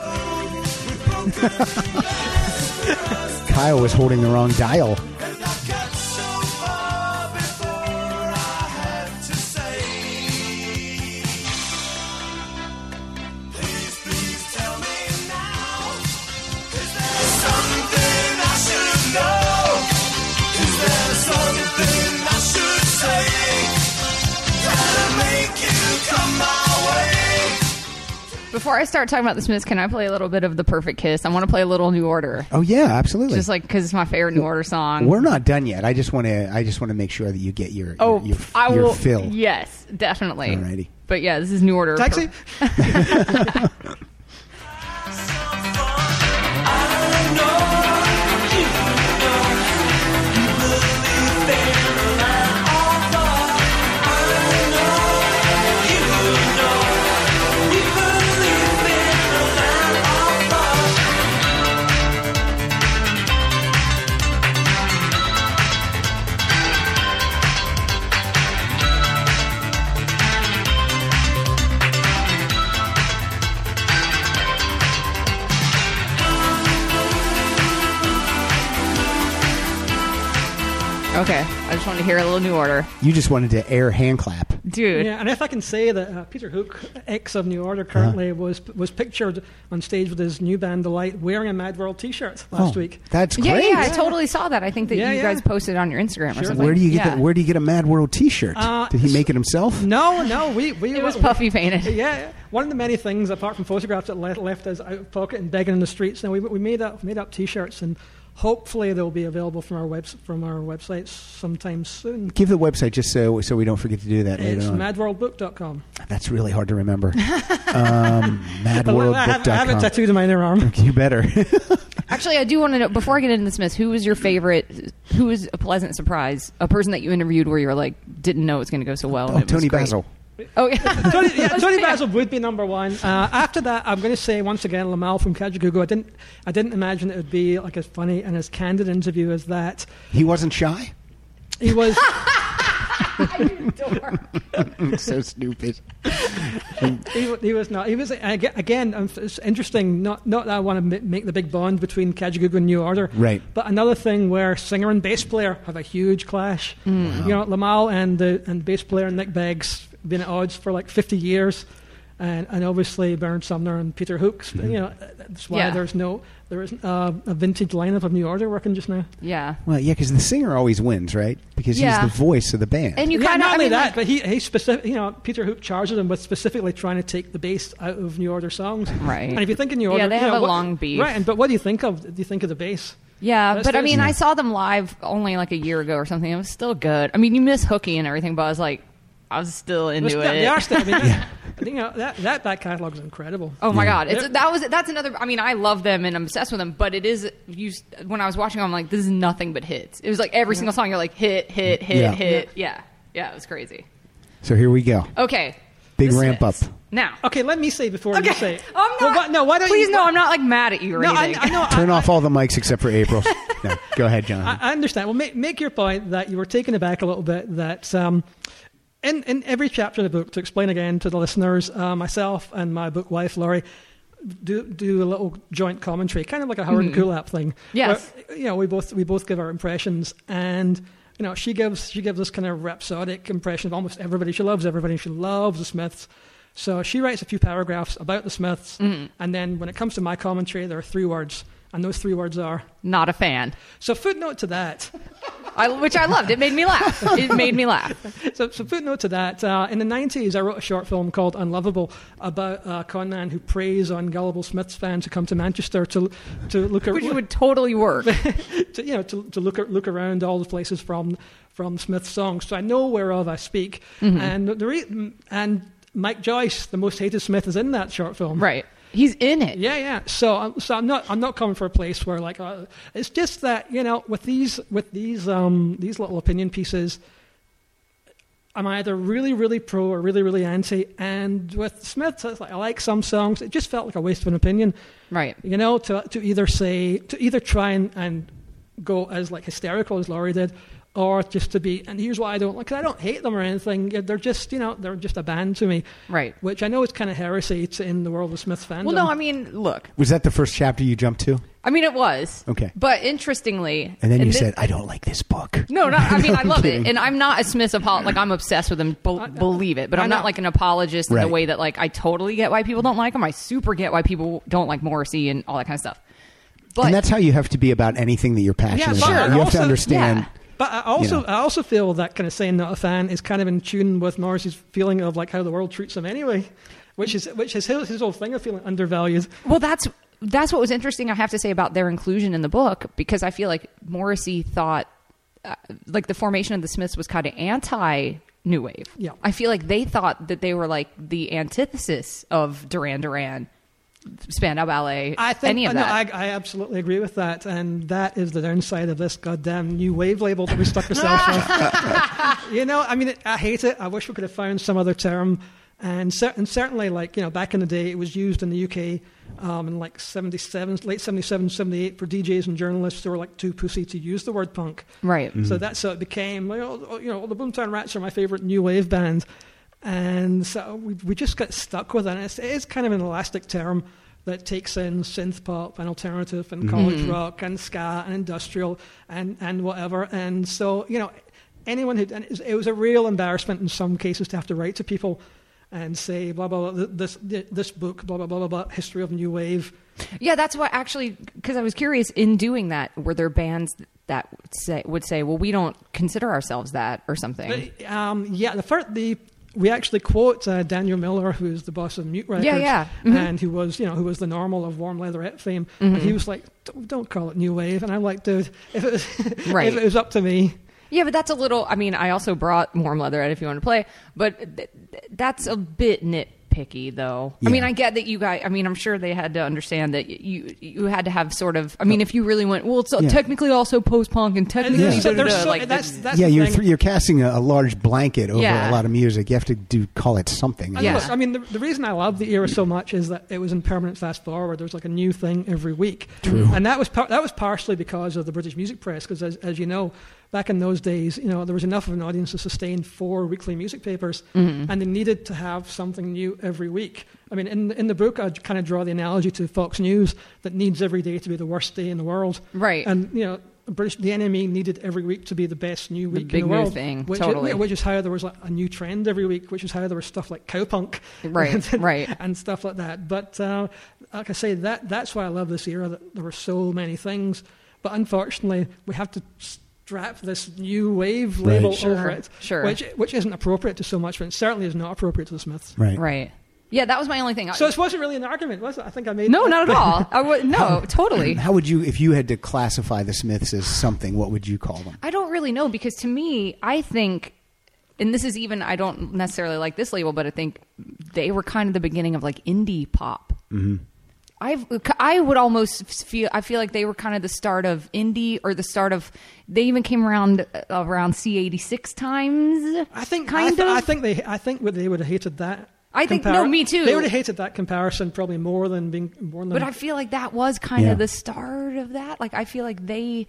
Kyle was holding the wrong dial. Before I start talking about the Smiths, can I play a little bit of The Perfect Kiss? I want to play a little New Order. Oh yeah, absolutely. Just like because it's my favorite New Order song. We're not done yet. I just want to. I just want to make sure that you get your Oh, your, your, I your will. fill. Yes, definitely. Alrighty. But yeah, this is New Order. Taxi. Okay, I just wanted to hear a little New Order, You just wanted to air hand clap. dude. Yeah, and if I can say that uh, Peter Hook, ex of New Order, currently was was pictured on stage with his new band, The Light, wearing a Mad World T-shirt last oh, week. That's Yeah, great. yeah, I totally saw that. I think that Yeah, you yeah. guys posted on your Instagram or Sure. something. Where do you get yeah. that? Where do you get a Mad World T-shirt? Uh, Did he make it himself? No, no, we we It was we- puffy painted. Yeah, yeah. One of the many things, apart from photographs that left, left us out of pocket and begging in the streets, now we, we made up made up T-shirts, and hopefully they'll be available from our webs from our website sometime soon. Give the website just so so we don't forget to do that It's later on. mad world book dot com. That's really hard to remember. um, mad world I have, book I have dot it com. tattooed on my inner arm. You better. Actually, I do want to know, before I get into the Smiths, who was your favorite, who was a pleasant surprise, a person that you interviewed where you were like, didn't know it was going to go so well? and oh, it was Tony great? Basil. Oh, yeah. Tony, yeah, Tony Yeah. Basil would be number one. Uh, after that, I'm going to say once again, Lamal from Kajagoogoo. I didn't, I didn't imagine it would be like as funny and as candid an interview as that. He wasn't shy. He was. So stupid. he, he was not. He was aga- again. um, It's interesting. Not not that I want to ma- make the big bond between Kajagoogoo and New Order. Right. But another thing where singer and bass player have a huge clash. Mm. You know, Lamal and the and bass player Nick Beggs been at odds for like fifty years. And, and obviously Baron Sumner and Peter Hooks. Mm-hmm. You know, that's why Yeah. there's no there isn't uh, a vintage lineup of New Order working just now. Yeah. Well, yeah, because the singer always wins, right? Because Yeah. he's the voice of the band. And you yeah, kind of, not I only mean, that, like- but he he specific. You know, Peter Hook charges him with specifically trying to take the bass out of New Order songs. Right. And if you think of New Order, Yeah, they you have know, a what- long beef. Right. And but what do you think of? Do you think of the bass? Yeah, That's but I this. mean, Yeah. I saw them live only like a year ago or something. It was still good. I mean, you miss Hooky and everything, but I was like, I was still into They- it. They are still. I mean, that, you know, that that back catalog is incredible. Oh my Yeah. god, it's They're- that was that's another. I mean, I love them and I'm obsessed with them, but it is you. When I was watching, them, I'm like, this is nothing but hits. It was like every single song, you're like hit, hit, hit, Yeah. hit. Yeah, yeah, it was crazy. So here we go. Okay, Big the ramp Smiths. up. Now. Okay, let me say before Okay, you say. I'm not. Well, what- no, why don't please you? no, I'm not like mad at you or No, I, anything. I know. Turn I, off all the mics except for April. No, go ahead, John. I, I understand. Well, make, make your point that you were taken aback a little bit that um, in, in every chapter of the book, to explain again to the listeners, uh, myself and my book wife, Laurie, do do a little joint commentary, kind of like a Howard Mm-hmm. and Kulap thing. Yes. Where, you know, we both we both give our impressions, and you know, she gives she gives this kind of rhapsodic impression of almost everybody. She loves everybody. She loves the Smiths. So she writes a few paragraphs about the Smiths, Mm-hmm. and then when it comes to my commentary, there are three words, and those three words are. Not a fan. So footnote to that. I, which I loved. It made me laugh. It made me laugh. So, so footnote to that. Uh, in the nineties, I wrote a short film called Unlovable about a con man who preys on gullible Smiths fans who come to Manchester to to look at Which would totally work. to, you know to, to look at, look around all the places from from Smith's songs. So I know whereof I speak. Mm-hmm. And the re- and Mike Joyce, the most hated Smith, is in that short film. Right. He's in it. Yeah, yeah. So, I'm- so I'm not, I'm not coming for a place where like, uh, it's just that you know, with these, with these, um, these little opinion pieces, I'm either really, really pro or really, really anti. And with Smith, it's like, I like some songs. It just felt like a waste of an opinion. Right. You know, to to either say, to either try and, and go as like hysterical as Laurie did, or just to be. And here's why I don't like. 'Cause I don't hate them or anything. They're just, you know, they're just a band to me. Right. Which I know is kind of heresy to, in the world of Smith fandom. Well, no, I mean, look. Was that the first chapter you jumped to? I mean, it was. Okay. But interestingly. And then you thi- said, I don't like this book. No, no, I mean, I I'm love kidding. it. And I'm not a Smiths apologist. Like, I'm obsessed with them. Be- believe it. But I I'm know. not like an apologist in Right. the way that, like, I totally get why people don't like them. I super get why people don't like Morrissey and all that kind of stuff. But And that's how you have to be about anything that you're passionate Yeah, but about. I You have to also- understand. yeah. But I also, You know. I also feel that kind of saying not a fan is kind of in tune with Morrissey's feeling of like how the world treats him anyway, which is which is his, his whole thing of feeling undervalued. Well, that's that's what was interesting, I have to say, about their inclusion in the book, because I feel like Morrissey thought, uh, like, the formation of the Smiths was kind of anti-New Wave. Yeah. I feel like they thought that they were, like, the antithesis of Duran Duran, Spandau Ballet, I think any of no, that. I, I absolutely agree with that, and that is the downside of this goddamn new wave label that we stuck ourselves with. You know, I mean, it, I hate it. I wish we could have found some other term. And, cer- and certainly, like, you know, back in the day, it was used in the U K um, in like seventy-seven, late seventy-seven, seventy-eight for D Js and journalists who were like too pussy to use the word punk. Right. So that's so it became, you know, you know, the Boomtown Rats are my favorite new wave band. And so we we just got stuck with it. And it's, it is kind of an elastic term that takes in synth pop and alternative and college rock and ska and industrial and, and whatever. And so, you know, anyone who, and it was, it was a real embarrassment in some cases to have to write to people and say, blah, blah, blah, this, this book, blah, blah, blah, blah, blah, history of new wave. Yeah, that's what actually, because I was curious, in doing that, were there bands that would say, would say, well, we don't consider ourselves that or something? But, um, yeah, the first, the, we actually quote uh, Daniel Miller, who's the boss of Mute Records, Yeah, yeah. Mhm. and who was, you know, who was the Normal of Warm Leatherette fame, and he was like, don't, don't call it new wave, and I'm like, dude, if it was, Right. if it was up to me. Yeah, but that's a little. I mean, I also brought Warm Leatherette if you want to play, but th- th- that's a bit nitpicky, though. Yeah. I mean, I get that you guys. I mean, I'm sure they had to understand that you you had to have sort of. I mean, if you really went, well, it's Yeah. technically also post punk and And technically, there's so, da-da-da, there's so, like that's, the- that's yeah, the you're thing. th- you're casting a, a large blanket over Yeah. a lot of music. You have to do call it something. And Yeah. look, I mean, the, the reason I love the era so much is that it was in permanent fast forward. There was like a new thing every week. True. And that was par- that was partially because of the British music press, because as, as you know, back in those days, you know, there was enough of an audience to sustain four weekly music papers, Mm-hmm. and they needed to have something new every week. I mean, in in the book, I kind of draw the analogy to Fox News that needs every day to be the worst day in the world. Right. And you know, British the N M E needed every week to be the best new week big in the new world. thing, which totally. Is, which is how there was like a new trend every week, which is how there was stuff like cowpunk, Right, and, right. and stuff like that. But uh, like I say, that that's why I love this era. That there were so many things, but unfortunately, we have to strap this new wave Right. label Sure, over it, sure. which which isn't appropriate to so much, but it certainly is not appropriate to the Smiths. Right. right. Yeah, that was my only thing. So this wasn't really an argument, was it? I think I made no, not at all. I would no, totally. How would you, if you had to classify the Smiths as something, what would you call them? I don't really know, because to me, I think, and this is even, I don't necessarily like this label, but I think they were kind of the beginning of like indie pop. Mm-hmm. I've, I would almost feel, I feel like they were kind of the start of indie, or the start of, they even came around uh, around C eighty-six times. I think kind I, th- of. I think they I think what they would have hated that I think compar- no, me too. They would have hated that comparison probably more than being more than. But I feel like that was kind Yeah. of the start of that. Like I feel like they,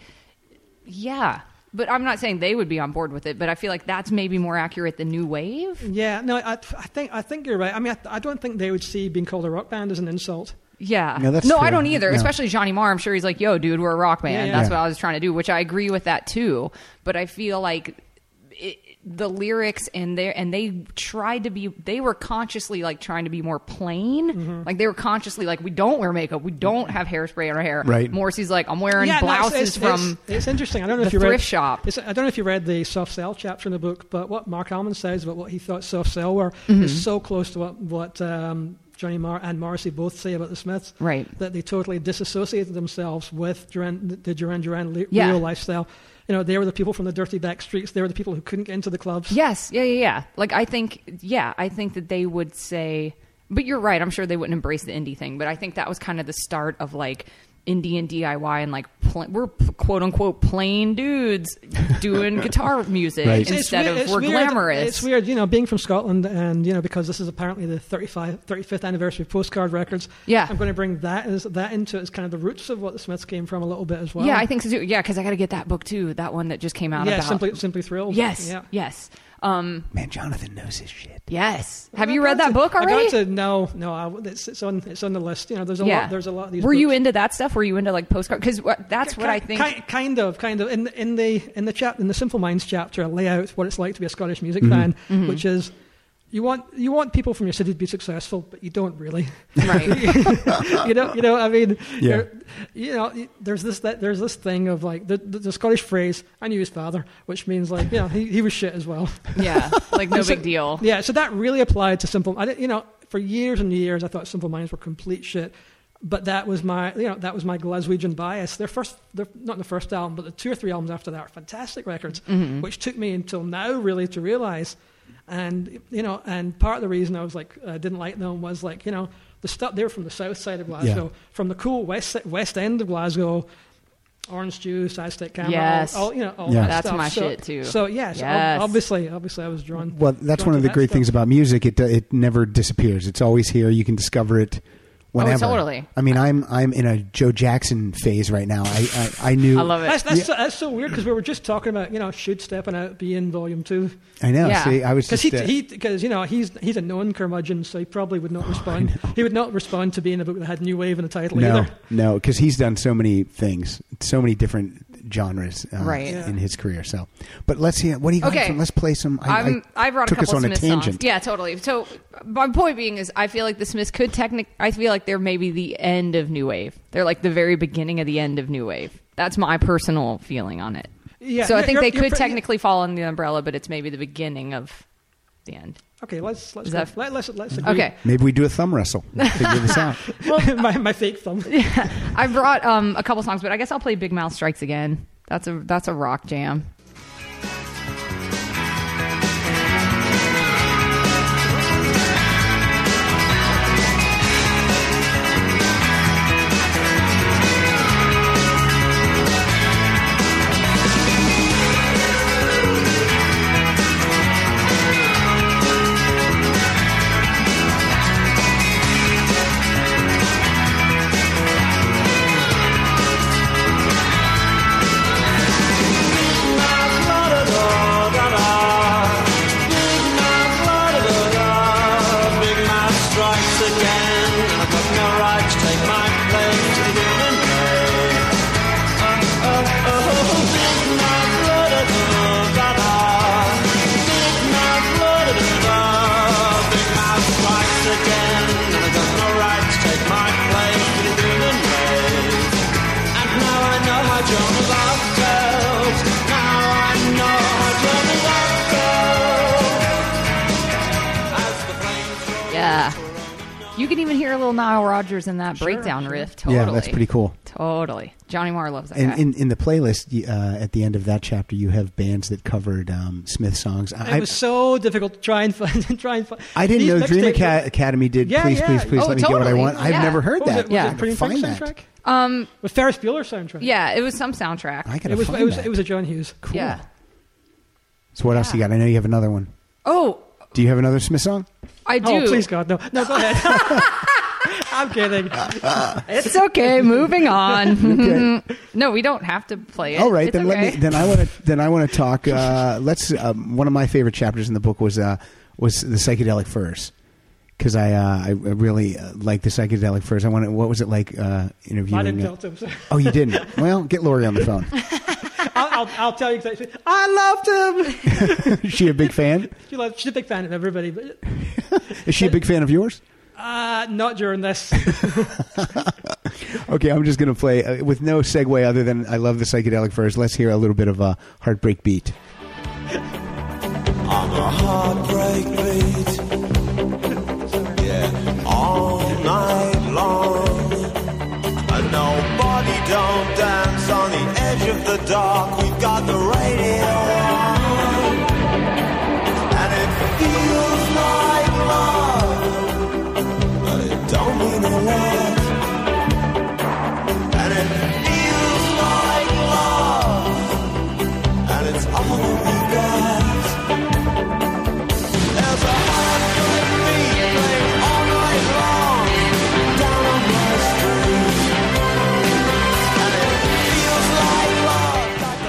yeah. But I'm not saying they would be on board with it. But I feel like that's maybe more accurate than new wave. Yeah, no, I, I think I think you're right. I mean, I, I don't think they would see being called a rock band as an insult. Yeah. No, that's no, true. I don't either. No. Especially Johnny Marr. I'm sure he's like, yo, dude, we're a rock band. Yeah, yeah. That's Yeah. what I was trying to do, which I agree with that too. But I feel like it, the lyrics and they and they tried to be, they were consciously like trying to be more plain. Mm-hmm. Like they were consciously like, we don't wear makeup. We don't have hairspray in our hair. Right. Morrissey's like, I'm wearing Yeah, no, it's- blouses it's, from It's, it's interesting. I don't know the if you thrift read, shop. It's, I don't know if you read the soft sell chapter in the book, but what Mark Almond says about what he thought soft sell were Mm-hmm. is so close to what what um, Johnny Marr and Morrissey both say about the Smiths. Right. That they totally disassociated themselves with Duran, the Duran Duran li- Yeah. real lifestyle. You know, they were the people from the dirty back streets. They were the people who couldn't get into the clubs. Yes, yeah, yeah, yeah. Like I think, yeah, I think that they would say, but you're right. I'm sure they wouldn't embrace the indie thing, but I think that was kind of the start of like indie and D I Y and like pl- we're quote unquote plain dudes doing guitar music Right. It's- it's instead weird- of it's we're weird- glamorous. It's weird, you know, being from Scotland and, you know, because this is apparently the thirty-five, thirty-fifth anniversary of Postcard Records. Yeah. I'm going to bring that as, that into it as kind of the roots of what the Smiths came from a little bit as well. Yeah, I think so too. Yeah, because I got to get that book too. That one that just came out Yeah, about. simply, simply thrilled. Yes, Yeah. yes, um, Man, Jonathan knows his shit. yes. Have I you got read that to- book I already? got to, no, no, I, it's, it's on, it's on the list. You know, there's a yeah, lot, there's a lot of these. Were you books. into that stuff? Were you into like postcard? Because that's what Ki- I think. ki- kind of, kind of. In the in the in the chap in the Simple Minds chapter, I lay out what it's like to be a Scottish music Mm-hmm. fan, which is you want you want people from your city to be successful, but you don't really. Right. you know, you know. I mean, Yeah. you're- you know, there's this that there's this thing of like the, the the Scottish phrase. I knew his father, which means like, you know, he he was shit as well. Yeah, like no And so- big deal. Yeah, so that really applied to Simple. I didn't, you know, for years and years, I thought Simple Minds were complete shit. But that was my, you know, that was my Glaswegian bias. Their first, their, not the first album, but the two or three albums after that are fantastic records, Mm-hmm. which took me until now really to realize. And you know, and part of the reason I was like, I didn't like them was like, you know, the stuff they were from the south side of Glasgow, Yeah. from the cool west west end of Glasgow. Orange Juice, Aztec Camera, Yes. all, all you know, all Yeah. that That's stuff. my so, shit, too. So yes, ob- Yes. obviously, obviously, I was drawn. Well, that's drawn one of to the that great stuff. things about music. It it never disappears. It's always here. You can discover it whenever. Oh, totally. I mean, I'm I'm in a Joe Jackson phase right now. I I, I knew. I love it. That's that's, so, that's so weird because we were just talking about, you know, should Stepping Out be in Volume Two? I know. Yeah. See, I was Because just. he uh, he because you know he's he's a known curmudgeon, so he probably would not respond. He would not respond to being a book that had new wave in the title no, either. no, because he's done so many things, so many different genres uh, Right. in his career. So, but let's see. What do you got? Okay. From, let's play some. I, I'm, I I brought a took couple us on Smith a tangent. songs. Yeah, totally. So my point being is, I feel like the Smiths could technic. I feel like they're maybe the end of new wave. They're like the very beginning of the end of new wave. That's my personal feeling on it. Yeah, so I you're- think you're- they you're could pretty- technically fall under the umbrella, but it's maybe the beginning of the end. Okay, let's let's Is go. that- let, let's let's agree. Okay. Maybe we do a thumb wrestle. Figure this out. my my fake thumb. I brought um, a couple songs, but I guess I'll play Big Mouth Strikes Again. That's a that's a rock jam. Yeah. You can even hear a little Nile Rodgers in that breakdown riff. Totally. Yeah, that's pretty cool. Totally. Johnny Marr loves that And guy. in, in the playlist, you- uh, at the end of that chapter, you have bands that covered um, Smith songs. I, It was so difficult to try and find. Try and find. I didn't These know Dream mixtapes Aca- were- Academy did. Yeah, please, yeah. please, please, Oh, let me get what I totally. want. I've Yeah. never heard What was that. it? Yeah. Was it Pretty in Find Pink that. soundtrack? um, With Ferris Bueller soundtrack. yeah, it was some soundtrack. I gotta It was find it was that. it was a John Hughes. Cool. Yeah. So what else Yeah. you got? I know you have another one. Oh, Do you have another Smith song? I do. Oh, please, God, no. No, go ahead. I'm kidding. It's okay. Moving on. Okay. No, we don't have to play it. All right, It's then okay. let me. Then I want to. Then I want to talk. Uh, let's. Um, one of my favorite chapters in the book was uh, was the psychedelic furs, because I uh, I really uh, like the psychedelic furs. I want. to What was it like uh, interviewing? I didn't uh, tell Tim. Oh, you didn't. Well, get Lori on the phone. I'll, I'll, I'll tell you exactly. I loved him. Is she a big fan? She loves, she's a big fan of everybody, but Is she a big fan of yours? uh, not during this. Okay, I'm just going to play uh, with no segue other than I love the psychedelic furs. Let's hear a little bit of a Heartbreak Beat. On a heartbreak beat, yeah, all night long. And nobody don't dance on the edge of the dark. We've got the radio on, and it feels like love, but it don't mean a lot. And it feels like love, and it's all that we got. There's a heartbreak beat playing all night long down on my street, and it feels like love, like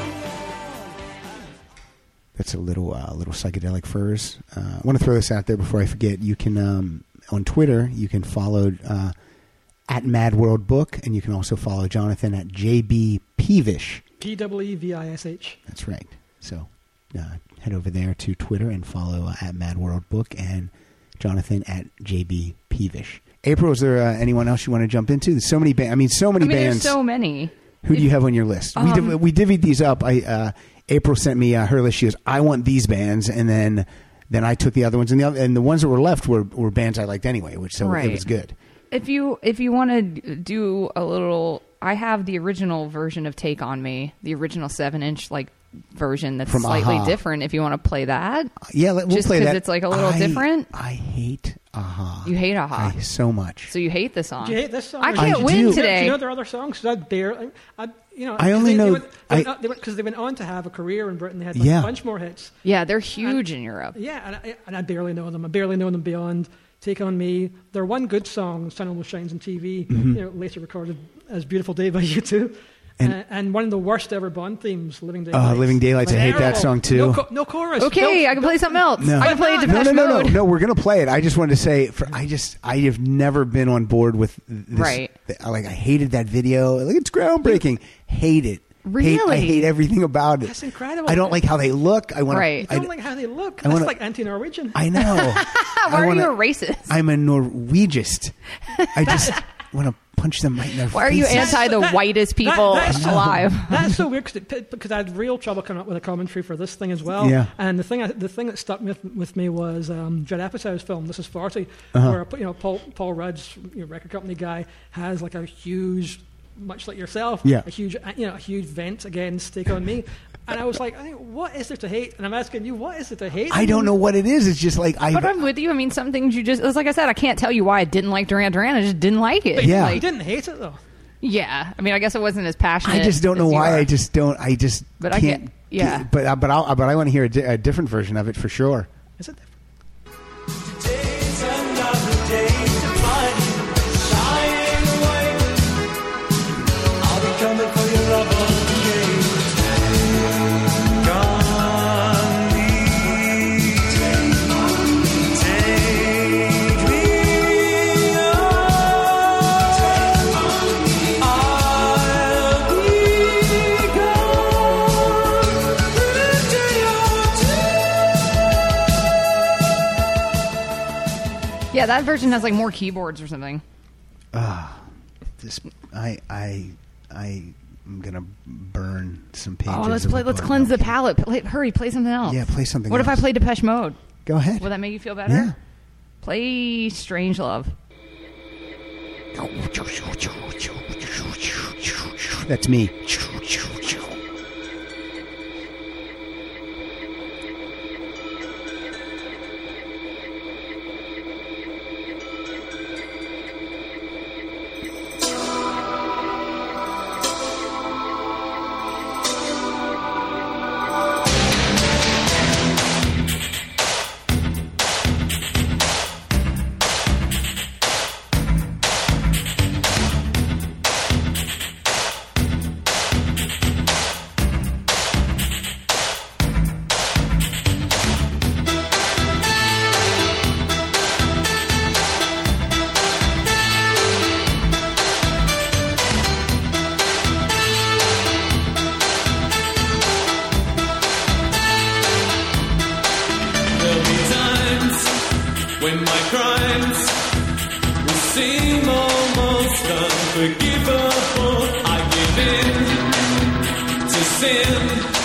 the rain. That's a little uh, little psychedelic furs. Uh, I want to throw this out there before I forget. You can um, on Twitter you can follow uh, at Mad World Book, and you can also follow Jonathan at J B Peevish. P W E V I S H. That's right. So uh, head over there to Twitter and follow uh, at Mad World Book and Jonathan at J B Peevish. April, is there uh, anyone else you want to jump into? There's so many bands. I mean, so many I mean, bands. there's so many. Who do you have on your list? we, Um, div- we divvied these up. I uh, April sent me uh, her list. She goes, "I want these bands," and then then I took the other ones, and the other, and the ones that were left were, were bands I liked anyway, which so Right. it was good. If you if you want to do a little, I have the original version of Take on Me, the original seven inch like version that's From slightly A-ha. different. If you want to play that, Yeah, let, we'll Just play 'cause that. it's, like, a little I- different? I hate Aha. you hate Aha, I, so much. so you hate the song. Do you hate this song? I Or- can't I win do. today. Do you know there are other songs? 'Cause I barely, I, you know, I only they, know- they went, they I- went on- they went, 'cause they went on to have a career in Britain. They had like, Yeah. a bunch more hits. Yeah, they're huge in Europe. Yeah, and I, and I barely know them. I barely know them beyond Take on Me. Their one good song, Sun Almost Shines on T V, Mm-hmm. you know, later recorded as Beautiful Day by U two. And- And, uh, and one of the worst ever Bond themes, Living Daylights. Uh, Living Daylights, I hate that Terrible. song, too. No, cho- no chorus. Okay, Don't- I can play something else. No. I can play No, No, Depeche no, no, no, Mode. no. We're gonna play it. I just wanted to say, for, I just, I have never been on board with this. Right. th- Like, I hated that video. Like, it's groundbreaking. Hate it. Hate, I Really? hate everything about it. That's incredible. I don't like how they look. I want Right. I I, don't like how they look. I That's wanna- like anti-Norwegian. I know. Why I are wanna- you a racist? I'm a Norwegist. I just want to punch them right in their Why are you faces. anti the That- whitest people that- that's so- alive? That's so weird cause it, because I had real trouble coming up with a commentary for this thing as well. Yeah. And the thing, I, the thing that stuck with, with me was um, Judd Apatow's film "This Is forty," Uh-huh. where you know Paul Paul Rudd's you know, record company guy has like a huge, much like yourself, Yeah. a huge you know a huge vent against Take on Me. And I was like, I think, what is there to hate? And I'm asking you, what is there to hate? I don't know what it is. It's just like I. But I'm with you. I mean, some things you just, it's like I said, I can't tell you why I didn't like Duran Duran. I just didn't like it. But Yeah. you Like, didn't hate it though. yeah. I mean, I guess it wasn't as passionate. I just don't know as you why. are. I just don't. I just. But I can't. get- yeah. But uh, but I but I want to hear a, di- a different version of it for sure. Is it? Today's another day to find you shining away. I'll be coming for your love again. Take on me. Take me on. I'll be gone in a day or two. Yeah, that version has like more keyboards or something. This I I I am gonna burn some pages. Oh, let's of play. the Let's book. cleanse the Okay. palate. Play, hurry, play something else. Yeah, play something What if I else. play Depeche Mode? Go ahead. Will that make you feel better? Yeah. Play Strange Love. That's me. when my crimes will seem almost unforgivable. I give in to sin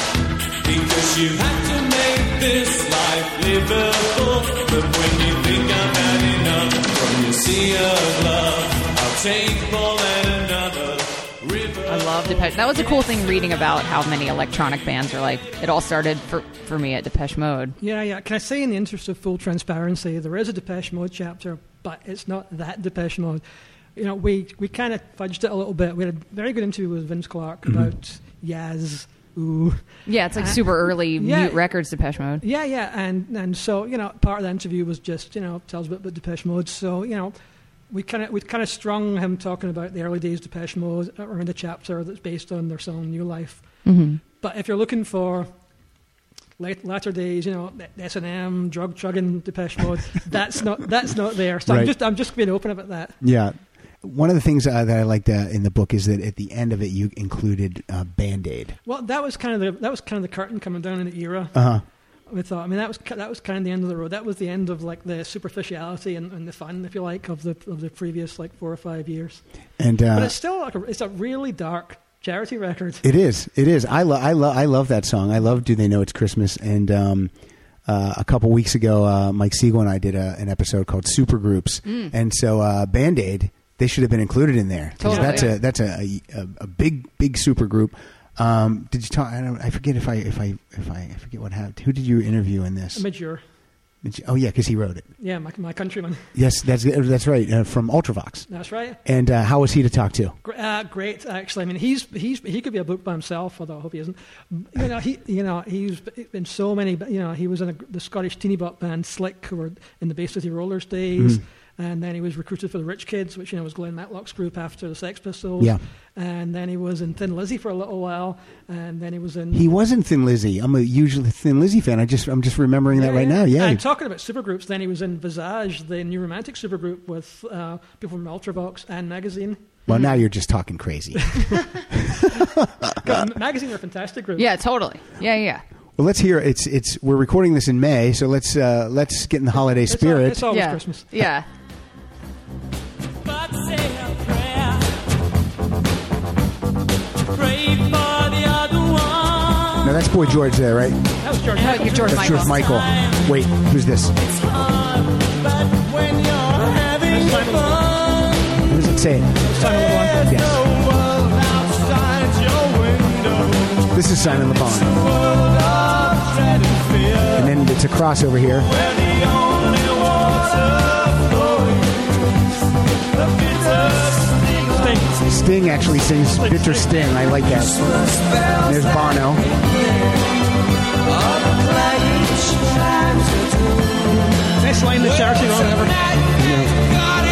because you have to make this life livable. But when you think I've had enough from your sea of love, I'll take more than another river. I love Depeche. That was a cool thing reading about how many electronic bands are like. It all started for for me at Depeche Mode. Yeah, yeah. Can I say, in the interest of full transparency, there is a Depeche Mode chapter, but it's not that Depeche Mode. You know, we we kind of fudged it a little bit. We had a very good interview with Vince Clarke Mm-hmm. about Yaz. Ooh. Yeah, it's like Uh, super early yeah. Mute Records Depeche Mode. Yeah, yeah, and and so you know, part of the interview was just you know tells a bit about Depeche Mode. So you know, we kind of we kind of strung him talking about the early days of Depeche Mode around a chapter that's based on their song New Life. Mm-hmm. But if you're looking for late, latter days, you know, S and M, drug chugging Depeche Mode, that's not that's not there. So Right. I'm just I'm just being open about that. Yeah. One of the things uh, that I liked uh, in the book is that at the end of it, you included uh, Band-Aid. Well, that was kind of the that was kind of the curtain coming down in the era. Uh-huh. We thought, I mean, that was ki- that was kind of the end of the road. That was the end of like the superficiality and, and the fun, if you like, of the of the previous like four or five years. And uh, But it's still like a, it's a really dark charity record. it is. It is. I, lo- I, lo- I love that song. I love Do They Know It's Christmas? And um, uh, a couple weeks ago, uh, Mike Siegel and I did a, an episode called Supergroups. Mm. And so uh, Band-Aid, they should have been included in there. 'Cause Totally. That's, a, that's a, a, a big, big supergroup. Um, did you talk? I, don't, I forget if I if I if I, I forget what happened. Who did you interview in this? Midgeur. Did you- oh yeah, because he wrote it. Yeah, my my countryman. Yes, that's that's right. Uh, from Ultravox. That's right. And uh, how was he to talk to? Gr- Uh, great, actually. I mean, he's he's he could be a book by himself, although I hope he isn't. You know, he you know he's been so many. You know, he was in a, the Scottish teeny bop band Slick, who were in the Bay City Rollers days, Mhm. and then he was recruited for the Rich Kids, which you know was Glenn Matlock's group after the Sex Pistols. Yeah. And then he was in Thin Lizzy for a little while, and then he was in. He wasn't Thin Lizzy. I'm a usually Thin Lizzy fan. I just I'm just remembering that Yeah, right yeah. now. Yeah. And talking about supergroups, then he was in Visage, the new romantic supergroup with uh, people from Ultravox and Magazine. Well, now you're just talking crazy. God, Magazine are a fantastic group. Yeah, totally. Yeah, yeah. Well, let's hear. It's it's. We're recording this in May, so let's uh, let's get in the holiday It's al- spirit. it's always yeah. Christmas. Yeah. But say a prayer. Pray for the other one. Now that's Boy George there, right? That was George No, Michael. you're George That's Michael. George Michael. Wait, who's this? It's hard, but when you're having fun, Who does it say? Simon Le Bon. Yes. the world outside your window, This is Simon Le Bon. world of dread and fear, And then it's a crossover here. where the only water flows, the bitter sting. Sting actually sings Bitter Sting. I like that. And there's Bono. Best line in the charity run ever.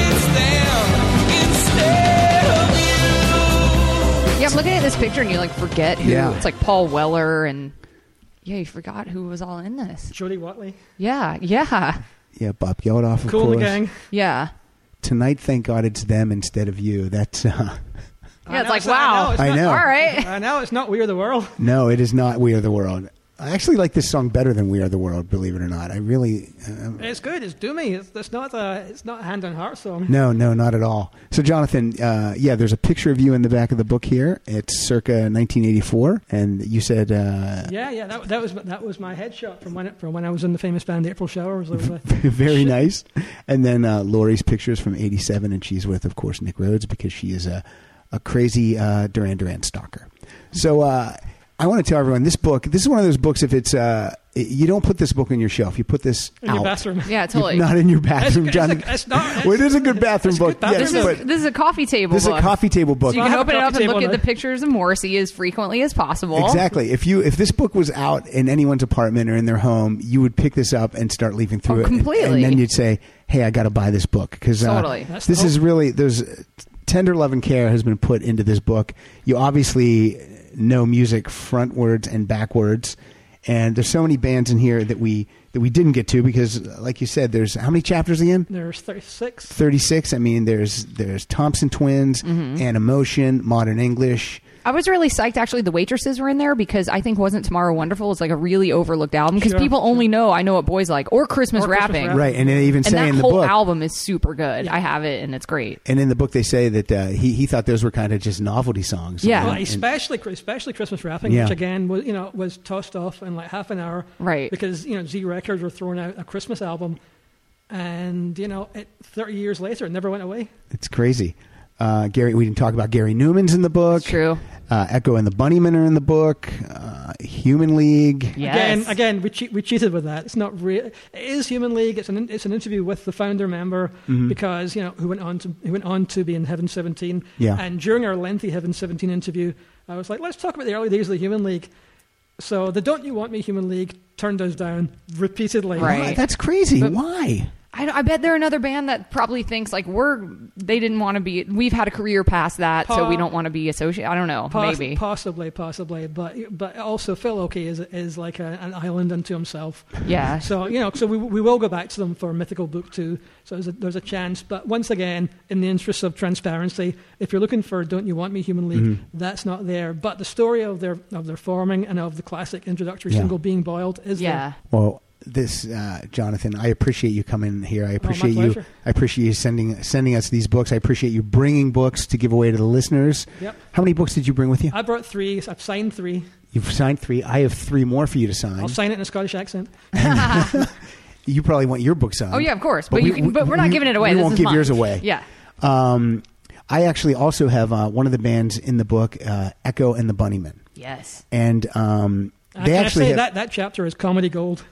Yeah, I'm looking at this picture and you like forget who. Yeah. It's like Paul Weller and yeah, you forgot who was all in this. Jodie Watley. Yeah, yeah, Yeah, Bob Geldof, of Cool in course. the gang. yeah. Tonight, thank God it's them instead of you. That's uh, Yeah, I it's know, like, not- wow. it's I not- know. All right. I know it's not We Are the World. no, it is not We Are the World. I actually like this song better than We Are the World, believe it or not. I really. Uh, It's good. It's doomy. It's, it's not a. It's not a hand on heart song. No, no, not at all. So, Jonathan, uh, yeah, there's a picture of you in the back of the book here. It's circa nineteen eighty-four, and you said, uh, Yeah, yeah. That, that was that was my headshot from when it, from when I was in the famous band April Showers. There was a- very nice. And then uh, Lori's pictures from eighty-seven, and she's with, of course, Nick Rhodes because she is a, a crazy uh, Duran Duran stalker. So, uh, I want to tell everyone this book. This is one of those books. If it's uh, you don't put this book on your shelf, you put this in out. your bathroom. Yeah, totally. Not in your bathroom, It's- John. it's a- it's not- well, it is a good bathroom it's a book. good bathroom yes, This book. is but this is a coffee table. this is a book. coffee table book. So you I can have a open it up coffee and look table at the now. pictures of Morrissey as frequently as possible. Exactly. If you if this book was out in anyone's apartment or in their home, you would pick this up and start leafing through Oh, it, and- completely. and then you'd say, "Hey, I got to buy this book," because uh, Totally. That's the this whole- is really there's tender love and care has been put into this book. You obviously know music frontwards and backwards, and there's so many bands in here that we that we didn't get to because, like you said, there's how many chapters again? There's thirty-six. thirty-six. I mean, there's there's Thompson Twins, Mm-hmm. Animotion, Modern English. I I was really psyched actually the Waitresses were in there because I think Wasn't Tomorrow Wonderful is like a really overlooked album because Sure, people sure. only know I Know What Boys Like or Christmas Or Christmas Rapping. Rapping. Right, and they even And say that in the whole book, album is super good. I have it and it's great. and in the book they say that uh, he he thought those were kind of just novelty songs. Yeah. Well, And- especially especially Christmas Rapping, Yeah. which again was you know was tossed off in like half an hour, Right. Because you know Z Records were throwing out a Christmas album, and you know it, thirty years later it never went away. it's crazy. Uh, Gary, we didn't talk about Gary Newman's in the book. It's true. Uh, Echo and the Bunnymen are in the book. Uh, Human League. Yes. Again, again, we che- we cheated with that. It's not real. It is Human League. It's an it's an interview with the founder member Mm-hmm. because you know who went on to who went on to be in Heaven seventeen. Yeah. And during our lengthy Heaven seventeen interview, I was like, let's talk about the early days of the Human League. So the Don't You Want Me Human League turned us down repeatedly. Right. Why? That's crazy. But- Why? I, I bet they're another band that probably thinks like we're they didn't want to be we've had a career past that so we don't want to be associated. I don't know, Poss- maybe. possibly, possibly, but but also Phil Oakey is is like a, an island unto himself. Yeah. So you know, so we we will go back to them for Mythical Book Two. So there's a, there's a chance. But once again, in the interest of transparency, if you're looking for "Don't You Want Me" Human League, Mm-hmm. that's not there. But the story of their of their forming and of the classic introductory Yeah. single "Being Boiled" is Yeah. there. Well, this uh, Jonathan, I appreciate you coming here. I appreciate you. pleasure. I appreciate you sending sending us these books. I appreciate you bringing books to give away to the listeners. Yep. How many books did you bring with you? I brought three. I've signed three. You've signed three. I have three more for you to sign. I'll sign it in a Scottish accent. You probably want your book signed. Oh yeah, of course. But, you can, but we're not we- giving it away. We This won't is give mine. yours away. Yeah. Um, I actually also have uh, one of the bands in the book, uh, Echo and the Bunnymen, Yes. and um, I they can actually say have, that that chapter is comedy gold.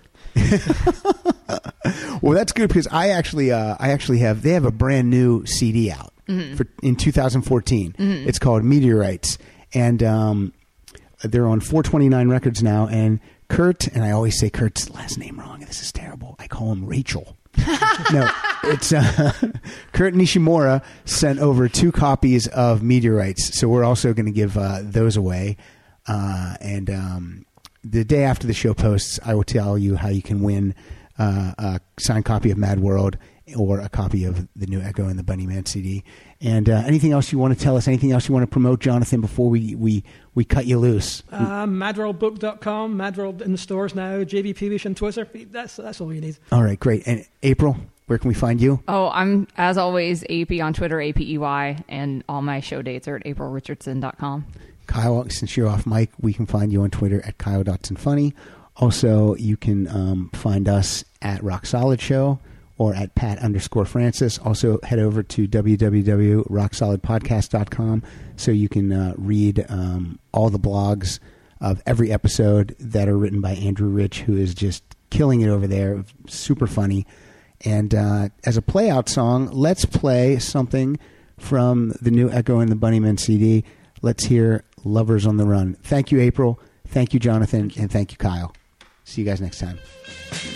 well, that's good because I actually, uh, I actually have. They have a brand new C D out Mm-hmm. for in two thousand fourteen. It's called Meteorites, and um, they're on four twenty-nine Records now. And Kurt, and I always say Kurt's last name wrong. This is terrible. I call him Rachel. No, it's uh, Kurt Nishimura sent over two copies of Meteorites, so we're also going to give uh, those away. Uh, and um, the day after the show posts, I will tell you how you can win uh, a signed copy of Mad World or a copy of the new Echo and the Bunnyman C D. And uh, anything else you want to tell us? Anything else you want to promote, Jonathan? Before we we, we cut you loose. Uh, mad world book dot com, Madworld in the stores now, J B Peevish on Twitter. That's that's all you need. All right, great. And April, where can we find you? Oh, I'm as always A P on Twitter, A P E Y, and all my show dates are at april richardson dot com. Kyle, since you're off mic, we can find you on Twitter at Kyle Dotson Funny. Also, you can um, find us at Rock Solid Show or at Pat underscore Francis. Also, head over to w w w dot rock solid podcast dot com so you can uh, read um, all the blogs of every episode that are written by Andrew Rich, who is just killing it over there. Super funny. And uh, as a play out song, let's play something from the new Echo and the Bunnymen C D. Let's hear Lovers on the Run. Thank you, April. Thank you, Jonathan. And thank you, Kyle. See you guys next time.